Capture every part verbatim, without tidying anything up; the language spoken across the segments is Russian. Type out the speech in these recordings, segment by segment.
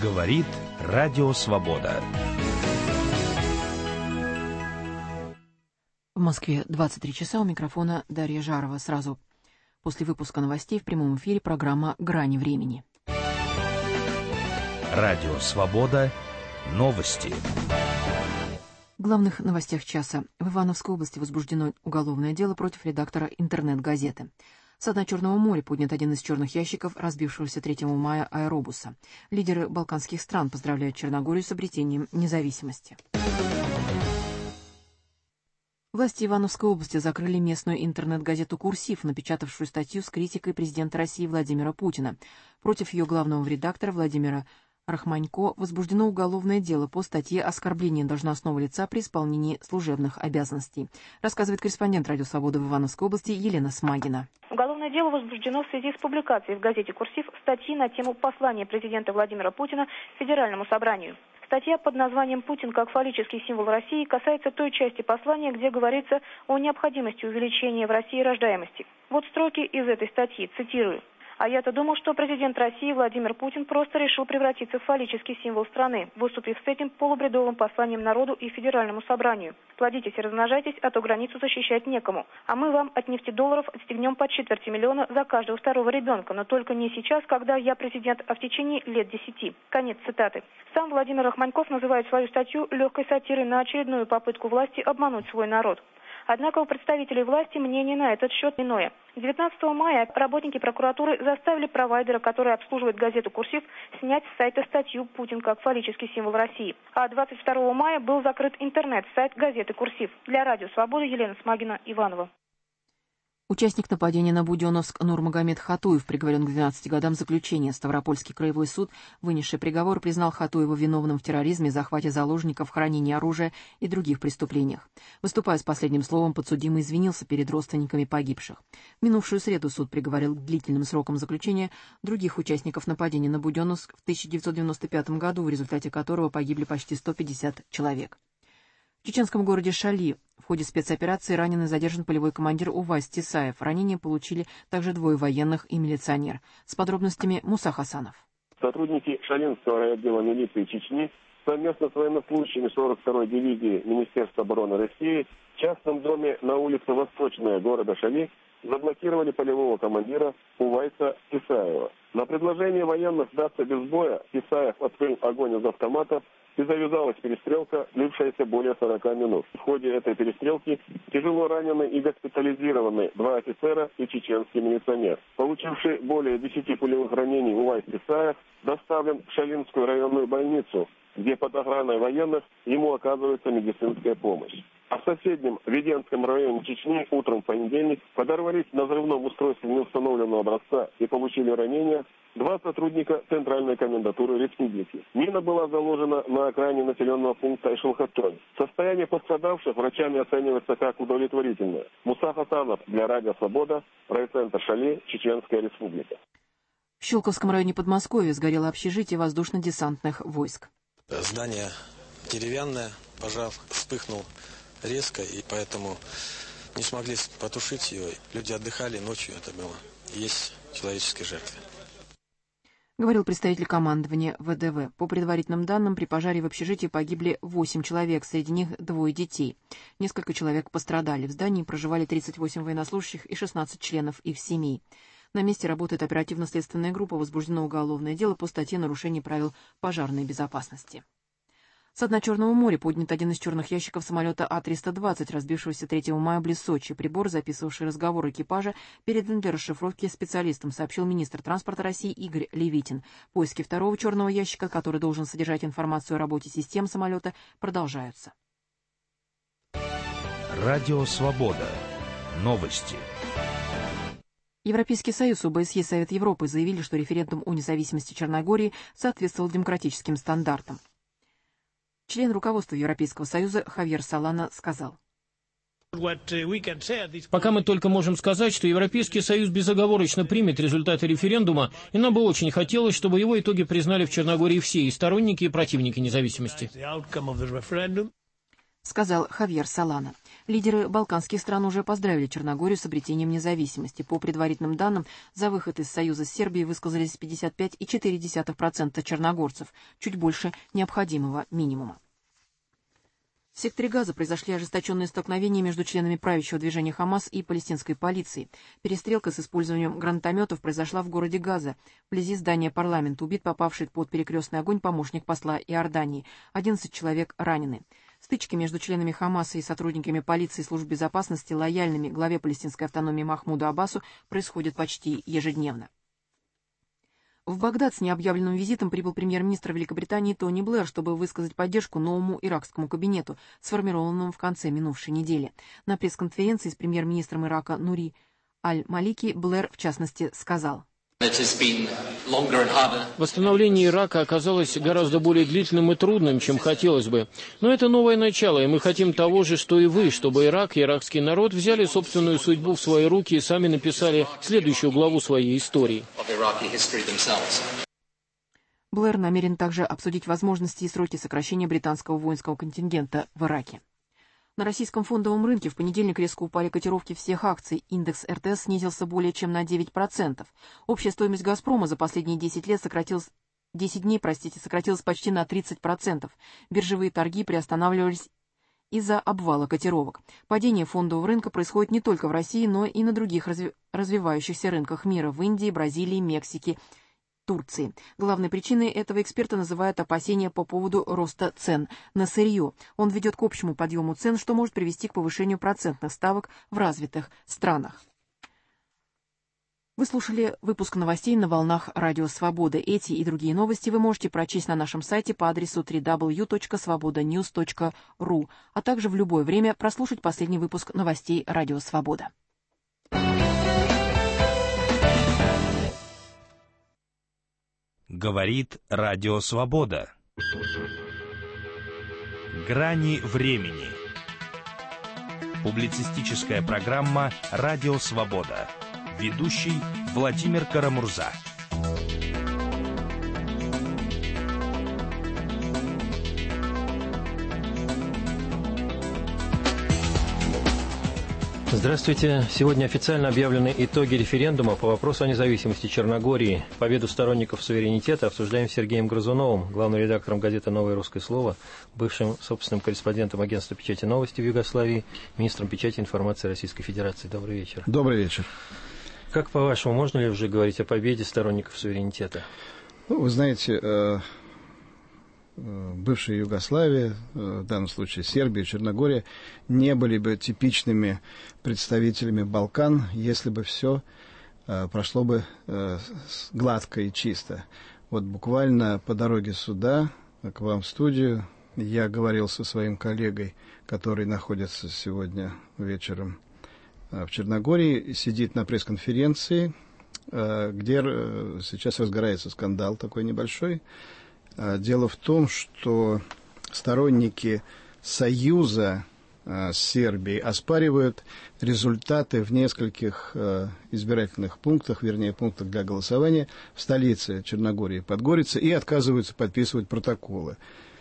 Говорит Радио Свобода. В Москве двадцать три часа, у микрофона Дарья Жарова. Сразу после выпуска новостей в прямом эфире программа «Грани времени». Радио Свобода. Новости. В главных новостях часа. В Ивановской области возбуждено уголовное дело против редактора интернет-газеты. Со дна Черного моря поднят один из черных ящиков разбившегося третьего мая аэробуса. Лидеры балканских стран поздравляют Черногорию с обретением независимости. Власти Ивановской области закрыли местную интернет-газету «Курсив», напечатавшую статью с критикой президента России Владимира Путина. Против ее главного редактора Владимира Рахманько возбуждено уголовное дело по статье «Оскорбление должностного лица при исполнении служебных обязанностей», рассказывает корреспондент «Радио Свобода» в Ивановской области Елена Смагина. Уголовное дело возбуждено в связи с публикацией в газете «Курсив» статьи на тему послания президента Владимира Путина Федеральному собранию. Статья под названием «Путин как фаллический символ России» касается той части послания, где говорится о необходимости увеличения в России рождаемости. Вот строки из этой статьи, цитирую. «А я-то думал, что президент России Владимир Путин просто решил превратиться в фаллический символ страны, выступив с этим полубредовым посланием народу и Федеральному собранию. Плодитесь и размножайтесь, а то границу защищать некому. А мы вам от нефтедолларов отстегнем по четверти миллиона за каждого второго ребенка, но только не сейчас, когда я президент, а в течение лет десяти». Конец цитаты. Сам Владимир Рахманьков называет свою статью легкой сатирой на очередную попытку власти обмануть свой народ. Однако у представителей власти мнение на этот счет иное. девятнадцатого мая работники прокуратуры заставили провайдера, который обслуживает газету «Курсив», снять с сайта статью «Путин как фаллический символ России». А двадцать второго мая был закрыт интернет-сайт газеты «Курсив». Для Радио Свобода Елена Смагина, Иваново. Участник нападения на Буденновск Нурмагомед Хатуев приговорен к двенадцати годам заключения. Ставропольский краевой суд, вынесший приговор, признал Хатуева виновным в терроризме, захвате заложников, хранении оружия и других преступлениях. Выступая с последним словом, подсудимый извинился перед родственниками погибших. В минувшую среду суд приговорил к длительным срокам заключения других участников нападения на Буденновск в тысяча девятьсот девяносто пятом году, в результате которого погибли почти сто пятьдесят человек. В чеченском городе Шали в ходе спецоперации ранен и задержан полевой командир УВАЗ Тесаев. Ранения получили также двое военных и милиционер. С подробностями Муса Хасанов. Сотрудники Шалинского райотдела милиции Чечни совместно с военнослужащими сорок второй дивизии Министерства обороны России в частном доме на улице Восточная города Шали заблокировали полевого командира Увайса Тесаева. На предложение военных сдаться без боя Тесаев открыл огонь из автомата, и завязалась перестрелка, длившаяся более сорока минут. В ходе этой перестрелки тяжело ранены и госпитализированы два офицера и чеченский милиционер. Получивший более десяти пулевых ранений Увайс Тесаев доставлен в Шалинскую районную больницу, где под охраной военных ему оказывается медицинская помощь. А в соседнем Веденском районе Чечни утром в понедельник подорвались на взрывном устройстве неустановленного образца и получили ранения два сотрудника Центральной комендатуры республики. Мина была заложена на окраине населенного пункта Ишелхотонь. Состояние пострадавших врачами оценивается как удовлетворительное. Муса Хасанов для Радио Свобода, райцентр Шали, Чеченская республика. В Щелковском районе Подмосковья сгорело общежитие воздушно-десантных войск. Здание деревянное, пожар вспыхнул резко, и поэтому не смогли потушить ее. Люди отдыхали, ночью это было. Есть человеческие жертвы. Говорил представитель командования ВДВ. По предварительным данным, при пожаре в общежитии погибли восемь человек, среди них двое детей. Несколько человек пострадали. В здании проживали тридцать восемь военнослужащих и шестнадцать членов их семей. На месте работает оперативно-следственная группа, возбуждено уголовное дело по статье «Нарушение правил пожарной безопасности». Со дна Черного моря поднят один из черных ящиков самолета А триста двадцать, разбившегося третьего мая близ Сочи. Прибор, записывавший разговор экипажа, передан для расшифровки специалистам, сообщил министр транспорта России Игорь Левитин. Поиски второго черного ящика, который должен содержать информацию о работе систем самолета, продолжаются. Радио Свобода. Новости. Европейский Союз, ОБСЕ и Совет Европы заявили, что референдум о независимости Черногории соответствовал демократическим стандартам. Член руководства Европейского Союза Хавьер Солана сказал: Пока мы только можем сказать, что Европейский Союз безоговорочно примет результаты референдума, и нам бы очень хотелось, чтобы его итоги признали в Черногории все, и сторонники, и противники независимости. сказал Хавьер Солана. Лидеры балканских стран уже поздравили Черногорию с обретением независимости. По предварительным данным, за выход из Союза с Сербией высказались пятьдесят пять целых четыре десятых процента черногорцев, чуть больше необходимого минимума. В секторе Газа произошли ожесточенные столкновения между членами правящего движения «Хамас» и палестинской полицией. Перестрелка с использованием гранатометов произошла в городе Газа, вблизи здания парламента. Убит попавший под перекрестный огонь помощник посла Иордании. одиннадцать человек ранены. Стычки между членами «Хамаса» и сотрудниками полиции и служб безопасности, лояльными главе палестинской автономии Махмуду Аббасу, происходят почти ежедневно. В Багдад с необъявленным визитом прибыл премьер-министр Великобритании Тони Блэр, чтобы высказать поддержку новому иракскому кабинету, сформированному в конце минувшей недели. На пресс-конференции с премьер-министром Ирака Нури Аль-Малики Блэр, в частности, сказал: «Восстановление Ирака оказалось гораздо более длительным и трудным, чем хотелось бы. Но это новое начало, и мы хотим того же, что и вы, чтобы Ирак и иракский народ взяли собственную судьбу в свои руки и сами написали следующую главу своей истории». Блэр намерен также обсудить возможности и сроки сокращения британского воинского контингента в Ираке. На российском фондовом рынке в понедельник резко упали котировки всех акций. Индекс эр тэ эс снизился более чем на девять процентов. Общая стоимость «Газпрома» за последние десять лет сократилась, десять дней, простите, сократилась почти на тридцать процентов. Биржевые торги приостанавливались из-за обвала котировок. Падение фондового рынка происходит не только в России, но и на других разви- развивающихся рынках мира – в Индии, Бразилии, Мексике, Турции. Главной причиной этого эксперты называют опасения по поводу роста цен на сырье. Он ведет к общему подъему цен, что может привести к повышению процентных ставок в развитых странах. Вы слушали выпуск новостей на волнах Радио Свобода. Эти и другие новости вы можете прочесть на нашем сайте по адресу дабл ю дабл ю дабл ю точка свобода ньюс точка ру, а также в любое время прослушать последний выпуск новостей Радио Свобода. Говорит Радио Свобода. Грани времени. Публицистическая программа «Радио Свобода». Ведущий Владимир Карамурза. Здравствуйте. Сегодня официально объявлены итоги референдума по вопросу о независимости Черногории. Победу сторонников суверенитета обсуждаем с Сергеем Грызуновым, главным редактором газеты «Новое русское слово», бывшим собственным корреспондентом агентства печати «Новости» в Югославии, министром печати и информации Российской Федерации. Добрый вечер. Добрый вечер. Как, по-вашему, можно ли уже говорить о победе сторонников суверенитета? Ну, вы знаете, бывшая Югославия, в данном случае Сербия, Черногория, не были бы типичными представителями Балкан, если бы все прошло бы гладко и чисто. Вот буквально по дороге сюда, к вам в студию, я говорил со своим коллегой, который находится сегодня вечером в Черногории, сидит на пресс-конференции, где сейчас разгорается скандал такой небольшой. Дело в том, что сторонники союза с Сербией оспаривают результаты в нескольких избирательных пунктах, вернее, пунктах для голосования в столице Черногории, Подгорице, и отказываются подписывать протоколы.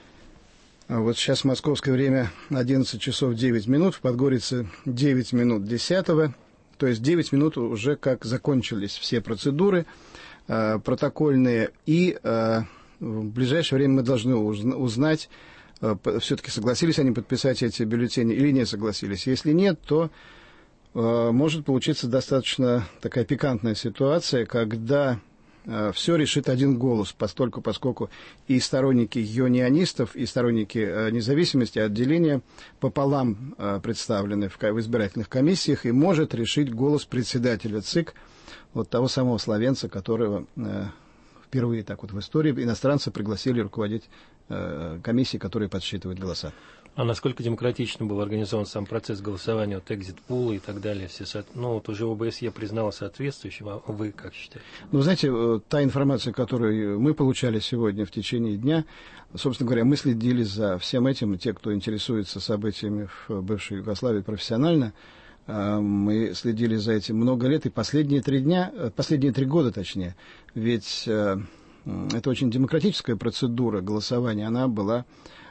Вот сейчас московское время одиннадцать часов девять минут, в Подгорице девять минут десятого, то есть девять минут уже как закончились все процедуры протокольные, и в ближайшее время мы должны узнать, все-таки согласились они подписать эти бюллетени или не согласились. Если нет, то э, может получиться достаточно такая пикантная ситуация, когда э, все решит один голос, постольку, поскольку и сторонники юнионистов, и сторонники э, независимости отделения пополам э, представлены в, в избирательных комиссиях, и может решить голос председателя ЦИК, вот того самого словенца, которого... Э, Впервые так вот в истории иностранцы пригласили руководить э, комиссией, которая подсчитывает голоса. А насколько демократично был организован сам процесс голосования, вот экзит-пулы и так далее? Все, ну, вот уже о бэ эс е признала соответствующим, а вы как считаете? Ну, знаете, та информация, которую мы получали сегодня в течение дня, собственно говоря, мы следили за всем этим, те, кто интересуется событиями в бывшей Югославии профессионально, мы следили за этим много лет, и последние три дня, последние три года точнее, ведь это очень демократическая процедура голосования, она была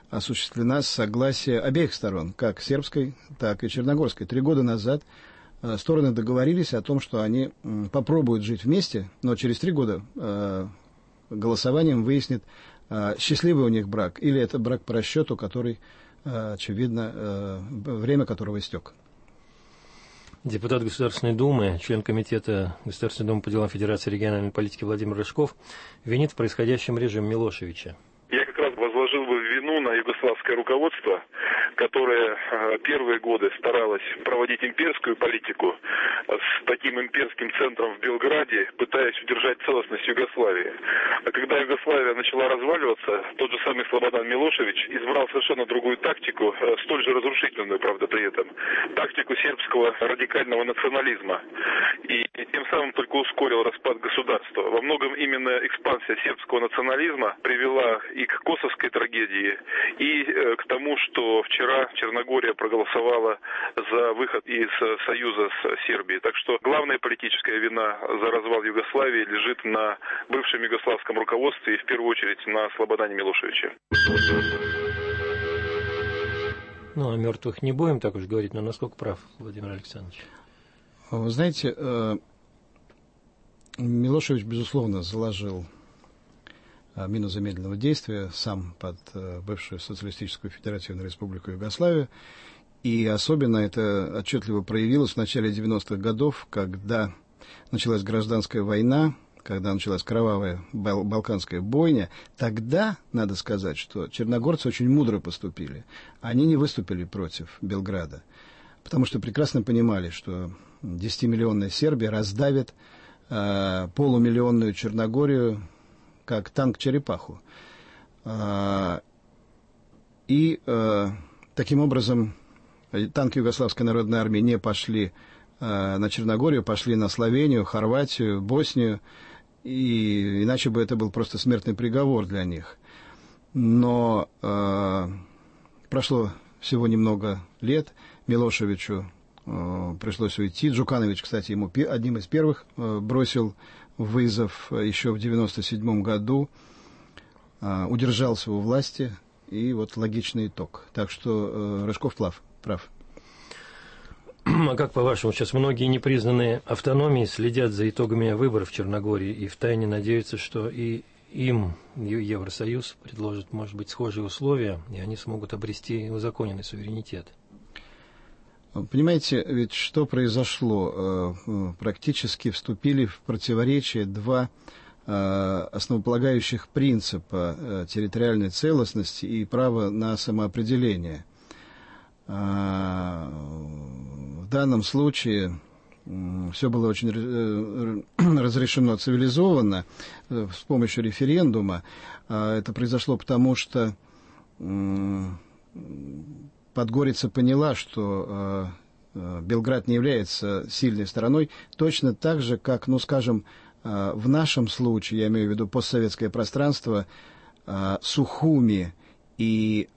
осуществлена с согласия обеих сторон, как сербской, так и черногорской. Три года назад стороны договорились о том, что они попробуют жить вместе, но через три года голосованием выяснит, счастливый у них брак или это брак по расчету, который, очевидно, время которого истек. Депутат Государственной Думы, член Комитета Государственной Думы по делам Федерации региональной политики Владимир Рыжков винит в происходящем режим Милошевича. Я как раз возложил бы вину на югославское руководство, которое первые годы старалось проводить имперскую политику с таким имперским центром в Белграде, пытаясь удержать целостность Югославии. А когда Югославия начала разваливаться, тот же самый Слободан Милошевич избрал совершенно другую тактику, столь же разрушительную, правда, при этом, тактику сербского радикального национализма. И тем самым только ускорил распад государства. Во многом именно экспансия сербского национализма привела и к косовской трагедии, и к тому, что вчера Черногория проголосовала за выход из союза с Сербией. Так что главная политическая вина за развал Югославии лежит на бывшем югославском руководстве и в первую очередь на Слободане Милошевиче. Ну, о мертвых не будем так уж говорить, но насколько прав Владимир Александрович? Вы знаете, Милошевич, безусловно, заложил мину замедленного действия сам под бывшую социалистическую федеративную республику Югославию. И особенно это отчетливо проявилось в начале девяностых годов, когда началась гражданская война, когда началась кровавая бал- балканская бойня. Тогда, надо сказать, что черногорцы очень мудро поступили. Они не выступили против Белграда, потому что прекрасно понимали, что десятимиллионная Сербия раздавит э, полумиллионную Черногорию как танк-черепаху. Э, и э, таким образом танки Югославской народной армии не пошли э, на Черногорию, пошли на Словению, Хорватию, Боснию, и иначе бы это был просто смертный приговор для них. Но э, прошло всего немного лет, Милошевичу э, пришлось уйти. Джуканович, кстати, ему пи- одним из первых э, бросил вызов еще в девяносто седьмом году, э, удержался у власти, и вот логичный итог. Так что э, Рыжков прав. прав. А как, по-вашему, сейчас многие непризнанные автономии следят за итогами выборов в Черногории и втайне надеются, что и им Евросоюз предложит, может быть, схожие условия, и они смогут обрести узаконенный суверенитет? Понимаете, ведь что произошло? Практически вступили в противоречие два основополагающих принципа территориальной целостности и права на самоопределение. В данном случае все было очень разрешено цивилизованно с помощью референдума. Это произошло потому, что Подгорица поняла, что Белград не является сильной стороной, точно так же, как, ну, скажем, в нашем случае, я имею в виду постсоветское пространство, Сухуми и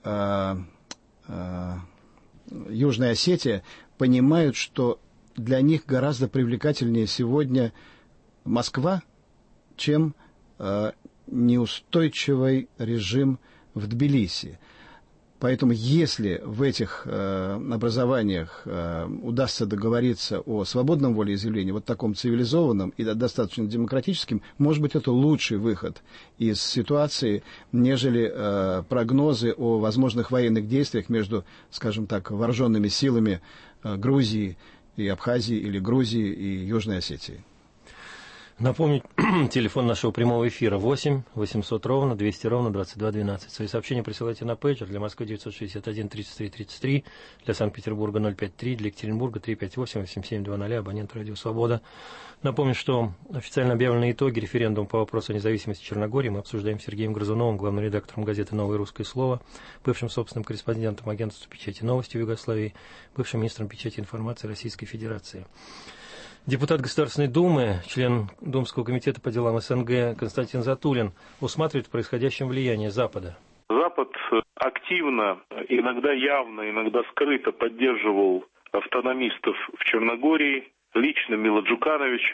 Южная Осетия понимают, что для них гораздо привлекательнее сегодня Москва, чем э, неустойчивый режим в Тбилиси. Поэтому если в этих э, образованиях э, удастся договориться о свободном волеизъявлении, вот таком цивилизованном и достаточно демократическим, может быть, это лучший выход из ситуации, нежели э, прогнозы о возможных военных действиях между, скажем так, вооруженными силами э, Грузии и Абхазии или Грузии и Южной Осетии. Напомню, телефон нашего прямого эфира восемь восемьсот ровно двести ровно двадцать два двенадцать. Свои сообщения присылайте на пейджер. Для Москвы девятьсот шестьдесят один тридцать три тридцать три, для Санкт-Петербурга ноль пять три, для Екатеринбурга три пять восемь восемь семь два ноль, абонент Радио Свобода. Напомню, что официально объявленные итоги референдума по вопросу о независимости Черногории мы обсуждаем с Сергеем Грызуновым, главным редактором газеты «Новое русское слово», бывшим собственным корреспондентом агентства печати «Новости» в Югославии, бывшим министром печати и информации Российской Федерации. Депутат Государственной Думы, член Думского комитета по делам СНГ Константин Затулин усматривает в происходящем влияние Запада. Запад активно, иногда явно, иногда скрыто поддерживал автономистов в Черногории, лично Мила Джукановича.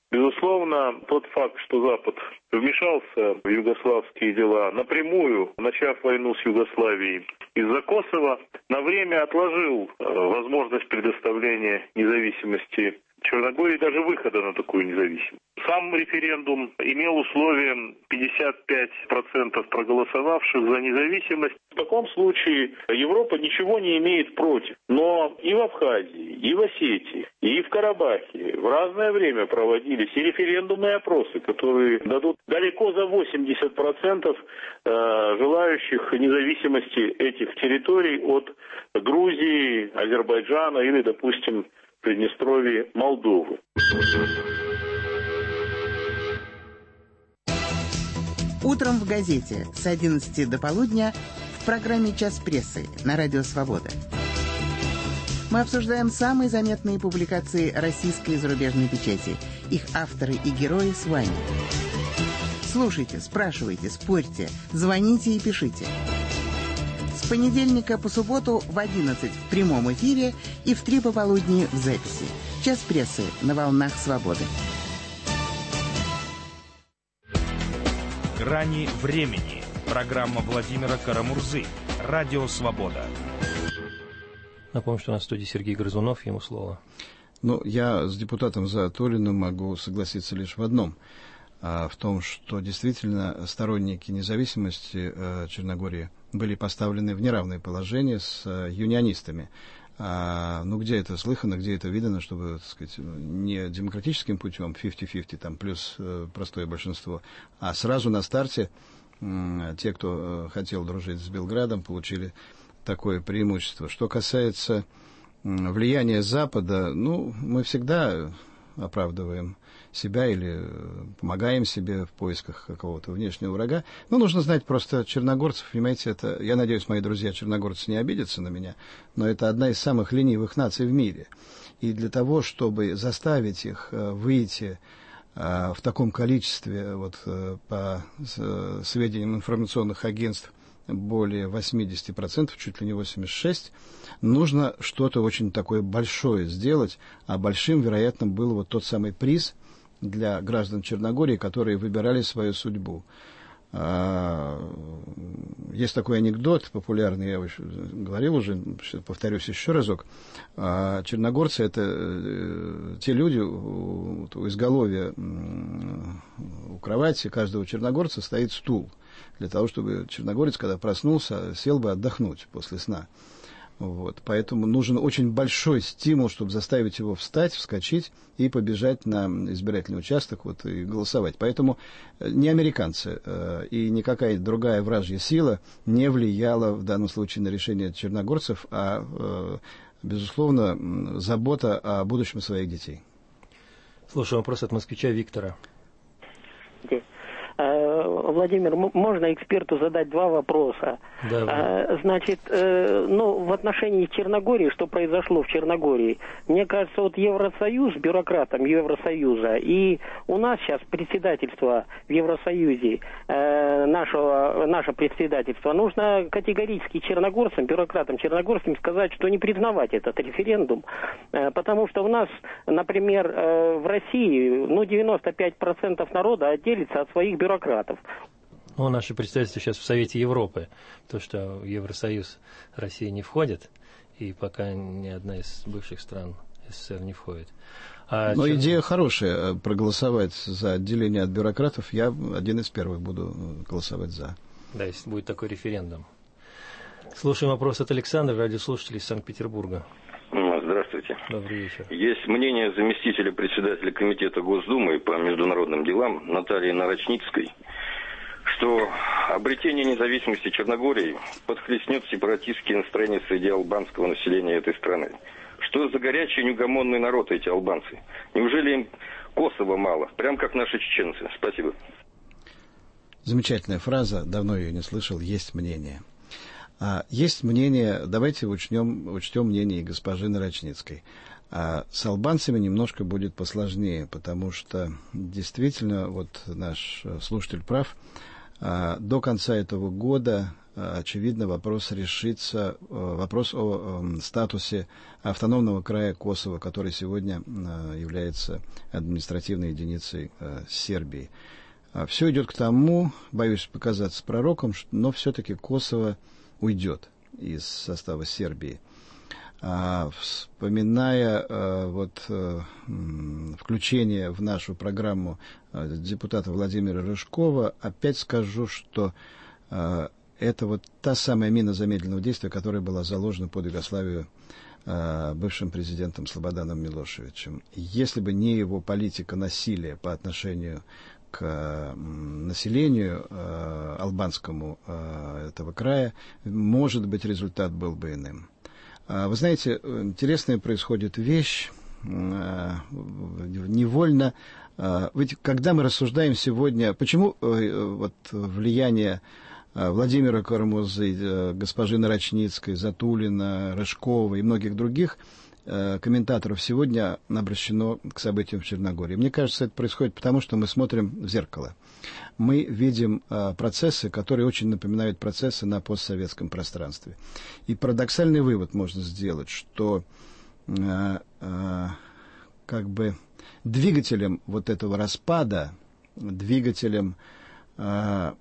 Безусловно, тот факт, что Запад вмешался в югославские дела напрямую, начав войну с Югославией из-за Косово, на время отложил возможность предоставления независимости Черногории, даже выхода на такую независимость. Сам референдум имел условием пятьдесят пять процентов проголосовавших за независимость. В таком случае Европа ничего не имеет против. Но и в Абхазии, и в Осетии, и в Карабахе в разное время проводились и референдумы, и опросы, которые дадут далеко за восемьдесят процентов желающих независимости этих территорий от Грузии, Азербайджана или, допустим, Приднестровье, Молдовы. Утром в газете с одиннадцати до полудня в программе «Час прессы» на Радио Свобода. Мы обсуждаем самые заметные публикации российской и зарубежной печати, их авторы и герои с вами. Слушайте, спрашивайте, спорьте, звоните и пишите. С понедельника по субботу в одиннадцать в прямом эфире и в три пополудни в записи. «Час прессы» на волнах Свободы. «Грани времени». Программа Владимира Карамурзы. Радио «Свобода». Напомню, что у нас в студии Сергей Грызунов, ему слово. Ну, я с депутатом Затулиным могу согласиться лишь в одном. В том, что действительно сторонники независимости Черногории были поставлены в неравное положение с юнионистами. Ну, где это слыхано, где это видано, чтобы, так сказать, не демократическим путем, пятьдесят на пятьдесят, там, плюс простое большинство, а сразу на старте те, кто хотел дружить с Белградом, получили такое преимущество. Что касается влияния Запада, ну, мы всегда оправдываем себя или помогаем себе в поисках какого-то внешнего врага. Но нужно знать просто черногорцев, понимаете, это, я надеюсь, мои друзья черногорцы не обидятся на меня, но это одна из самых ленивых наций в мире. И для того, чтобы заставить их выйти в таком количестве, вот по сведениям информационных агентств, более восемьдесят процентов, чуть ли не восемьдесят шесть процентов, нужно что-то очень такое большое сделать, а большим, вероятно, был вот тот самый приз для граждан Черногории, которые выбирали свою судьбу. Есть такой анекдот популярный, я говорил уже, повторюсь еще разок. Черногорцы — это те люди, у изголовья у кровати каждого черногорца стоит стул, для того, чтобы черногорец, когда проснулся, сел бы отдохнуть после сна. Вот. Поэтому нужен очень большой стимул, чтобы заставить его встать, вскочить и побежать на избирательный участок вот, и голосовать. Поэтому ни американцы э, и никакая другая вражья сила не влияла в данном случае на решение черногорцев, а, э, безусловно, забота о будущем своих детей. Слушаю вопрос от москвича Виктора. Владимир, можно эксперту задать два вопроса? Да, Значит, ну, в отношении Черногории, что произошло в Черногории, мне кажется, вот Евросоюз, бюрократам Евросоюза, и у нас сейчас председательство в Евросоюзе, нашего, наше председательство, нужно категорически черногорцам, бюрократам черногорским сказать, что не признавать этот референдум, потому что у нас, например, в России, ну, девяносто пять процентов народа отделится от своих бюрократов. Ну, наше представительство сейчас в Совете Европы, то, что в Евросоюз Россия не входит, и пока ни одна из бывших стран СССР не входит. А Но чем... идея хорошая, проголосовать за отделение от бюрократов, я один из первых буду голосовать за. Да, если будет такой референдум. Слушаем вопрос от Александра, радиослушатель из Санкт-Петербурга. Здравствуйте. Добрый вечер. Есть мнение заместителя председателя Комитета Госдумы по международным делам Натальи Нарочницкой, что обретение независимости Черногории подхлестнет сепаратистские настроения среди албанского населения этой страны. Что за горячий неугомонный народ эти албанцы? Неужели им Косово мало? Прям как наши чеченцы. Спасибо. Замечательная фраза, давно ее не слышал, есть мнение. А, есть мнение, давайте учтем, учтем мнение госпожи Нарочницкой. А с албанцами немножко будет посложнее, потому что действительно, вот наш слушатель прав, а, до конца этого года очевидно, вопрос решится, вопрос о статусе автономного края Косово, который сегодня является административной единицей Сербии. Все идет к тому, боюсь показаться пророком, но все-таки Косово уйдет из состава Сербии. Вспоминая вот включение в нашу программу депутата Владимира Рыжкова, опять скажу, что это вот та самая мина замедленного действия, которая была заложена под Югославию бывшим президентом Слободаном Милошевичем. Если бы не его политика насилия по отношению к населению э, албанскому э, этого края, может быть, результат был бы иным. А, вы знаете, интересная происходит вещь, э, невольно, э, ведь когда мы рассуждаем сегодня, почему э, вот, влияние э, Владимира Карамурзы, э, госпожи Нарочницкой, Затулина, Рыжкова и многих других комментаторов сегодня обращено к событиям в Черногории. Мне кажется, это происходит потому, что мы смотрим в зеркало. Мы видим а, процессы, которые очень напоминают процессы на постсоветском пространстве. И парадоксальный вывод можно сделать, что а, а, как бы двигателем вот этого распада, двигателем а,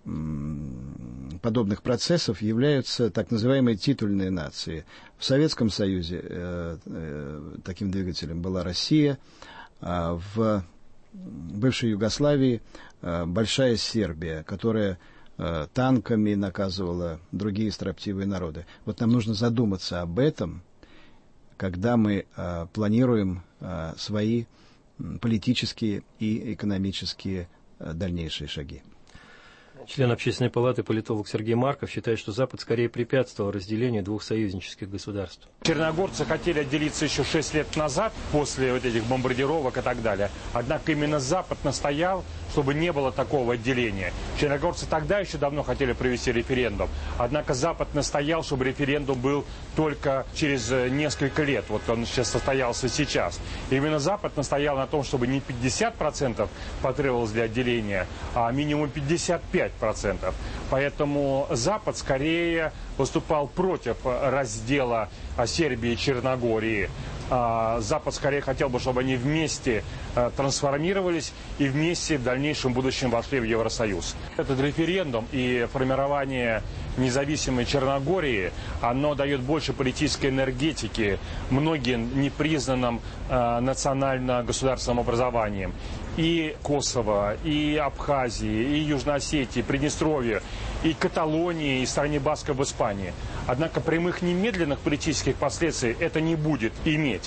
подобных процессов являются так называемые титульные нации. В Советском Союзе э, э, таким двигателем была Россия, а в бывшей Югославии э, большая Сербия, которая э, танками наказывала другие строптивые народы. Вот нам нужно задуматься об этом, когда мы э, планируем э, свои политические и экономические э, дальнейшие шаги. Член Общественной палаты, политолог Сергей Марков считает, что Запад скорее препятствовал разделению двух союзнических государств. Черногорцы хотели отделиться еще шесть лет назад, после вот этих бомбардировок и так далее. Однако именно Запад настоял, чтобы не было такого отделения. Черногорцы тогда еще давно хотели провести референдум. Однако Запад настоял, чтобы референдум был только через несколько лет. Вот он сейчас состоялся сейчас. И именно Запад настоял на том, чтобы не пятьдесят процентов потребовалось для отделения, а минимум пятьдесят пять процентов. Поэтому Запад скорее выступал против раздела Сербии и Черногории. Запад скорее хотел бы, чтобы они вместе трансформировались и вместе в дальнейшем будущем вошли в Евросоюз. Этот референдум и формирование независимой Черногории, оно дает больше политической энергетики многим непризнанным э, национально-государственным образованием. И Косово, и Абхазии, и Южной Осетии, Приднестровье, и Каталонии, и стране Басков в Испании. Однако прямых немедленных политических последствий это не будет иметь.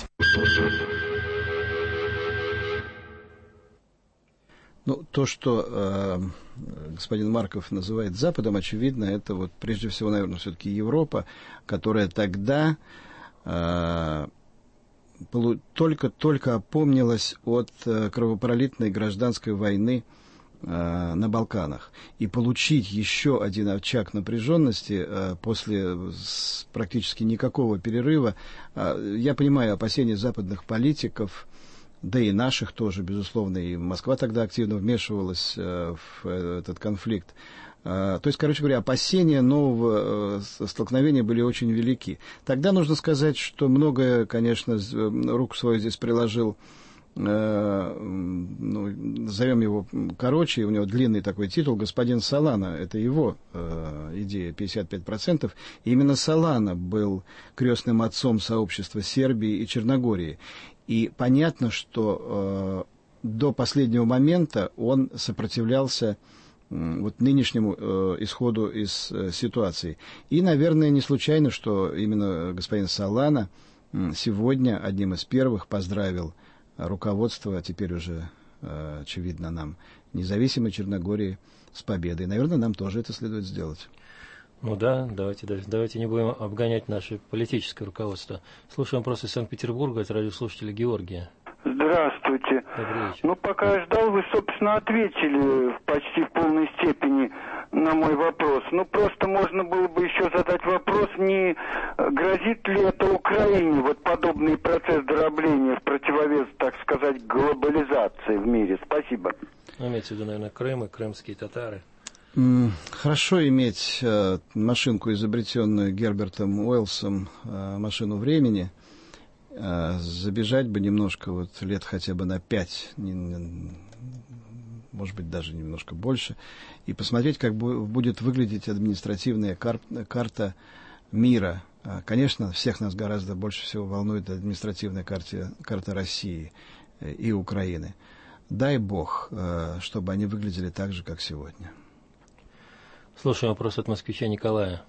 Ну, то, что э, господин Марков называет Западом, очевидно, это вот прежде всего, наверное, все-таки Европа, которая тогда э, только-только опомнилась от э, кровопролитной гражданской войны э, на Балканах. И получить еще один очаг напряженности э, после с, практически никакого перерыва, э, я понимаю опасения западных политиков, да и наших тоже, безусловно, и Москва тогда активно вмешивалась э, в этот конфликт. Э, то есть, короче говоря, опасения нового э, столкновения были очень велики. Тогда нужно сказать, что многое, конечно, руку свою здесь приложил, э, ну, назовем его короче, у него длинный такой титул, господин Солана, это его э, идея, пятьдесят пять процентов. И именно Солана был крестным отцом сообщества Сербии и Черногории. И понятно, что э, до последнего момента он сопротивлялся э, вот нынешнему э, исходу из э, ситуации. И, наверное, не случайно, что именно господин Солана э, сегодня одним из первых поздравил руководство, а теперь уже, э, очевидно, нам, независимой Черногории с победой. Наверное, нам тоже это следует сделать. Ну да, давайте, давайте не будем обгонять наше политическое руководство. Слушаем вопрос из Санкт-Петербурга от радиослушателя Георгия. Здравствуйте. Добрый вечер. Ну, пока я ждал, вы, собственно, ответили почти в полной степени на мой вопрос. Ну, просто можно было бы еще задать вопрос, не грозит ли это Украине вот подобный процесс дробления в противовес, так сказать, глобализации в мире? Спасибо. Ну, имеется в виду, наверное, Крым и крымские татары. Хорошо иметь э, машинку, изобретенную Гербертом Уэллсом, э, машину времени. Э, забежать бы немножко, вот лет хотя бы на пять, не, не, может быть, даже немножко больше, и посмотреть, как бу- будет выглядеть административная кар- карта мира. Э, конечно, всех нас гораздо больше всего волнует административная карта, карта России э, и Украины. Дай Бог, э, чтобы они выглядели так же, как сегодня. Слушаем вопрос от москвича Николая.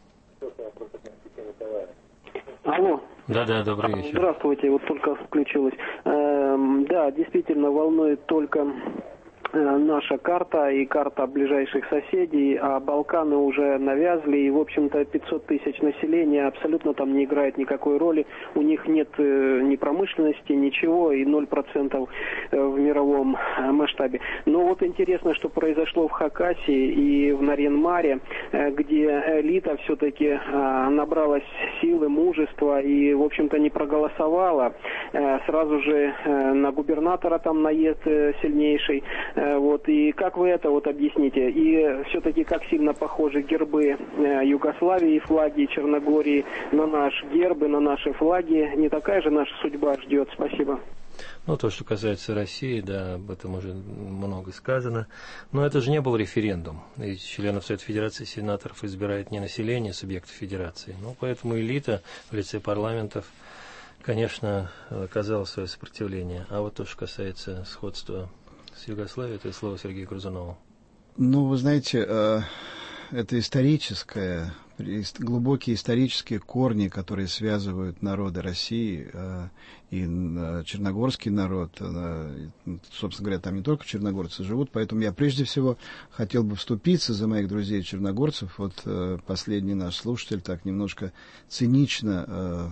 Алло. Да-да, добрый вечер. Здравствуйте, вот только включилась. Эм, да, действительно волнует только наша карта и карта ближайших соседей, а Балканы уже навязли, и, в общем-то, пятьсот тысяч населения абсолютно там не играет никакой роли. У них нет э, ни промышленности, ничего, и ноль процентов в мировом масштабе. Но вот интересно, что произошло в Хакасии и в Нарьян-Маре, э, где элита все-таки э, набралась силы, мужества и, в общем-то, не проголосовала. Э, сразу же э, на губернатора там наезд э, сильнейший. Вот, и как вы это вот объясните? И все-таки как сильно похожи гербы Югославии, флаги Черногории на наш гербы, на наши флаги? Не такая же наша судьба ждет? Спасибо. Ну, то, что касается России, да, об этом уже много сказано. Но это же не был референдум. И членов Совета Федерации, сенаторов избирает не население субъектов Федерации. Ну, поэтому элита в лице парламентов, конечно, оказала свое сопротивление. А вот то, что касается сходства с Югославией, это слово Сергею Грызунову. Ну, вы знаете, это историческое, глубокие исторические корни, которые связывают народы России и черногорский народ. Собственно говоря, там не только черногорцы живут, поэтому я прежде всего хотел бы вступиться за моих друзей-черногорцев. Вот последний наш слушатель так немножко цинично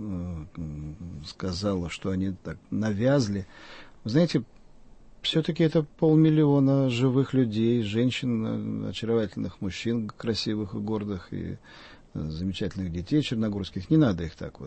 сказал, что они так навязли. Вы знаете, все-таки это полмиллиона живых людей, женщин, очаровательных мужчин, красивых и гордых, и замечательных детей черногорских. Не надо их так вот.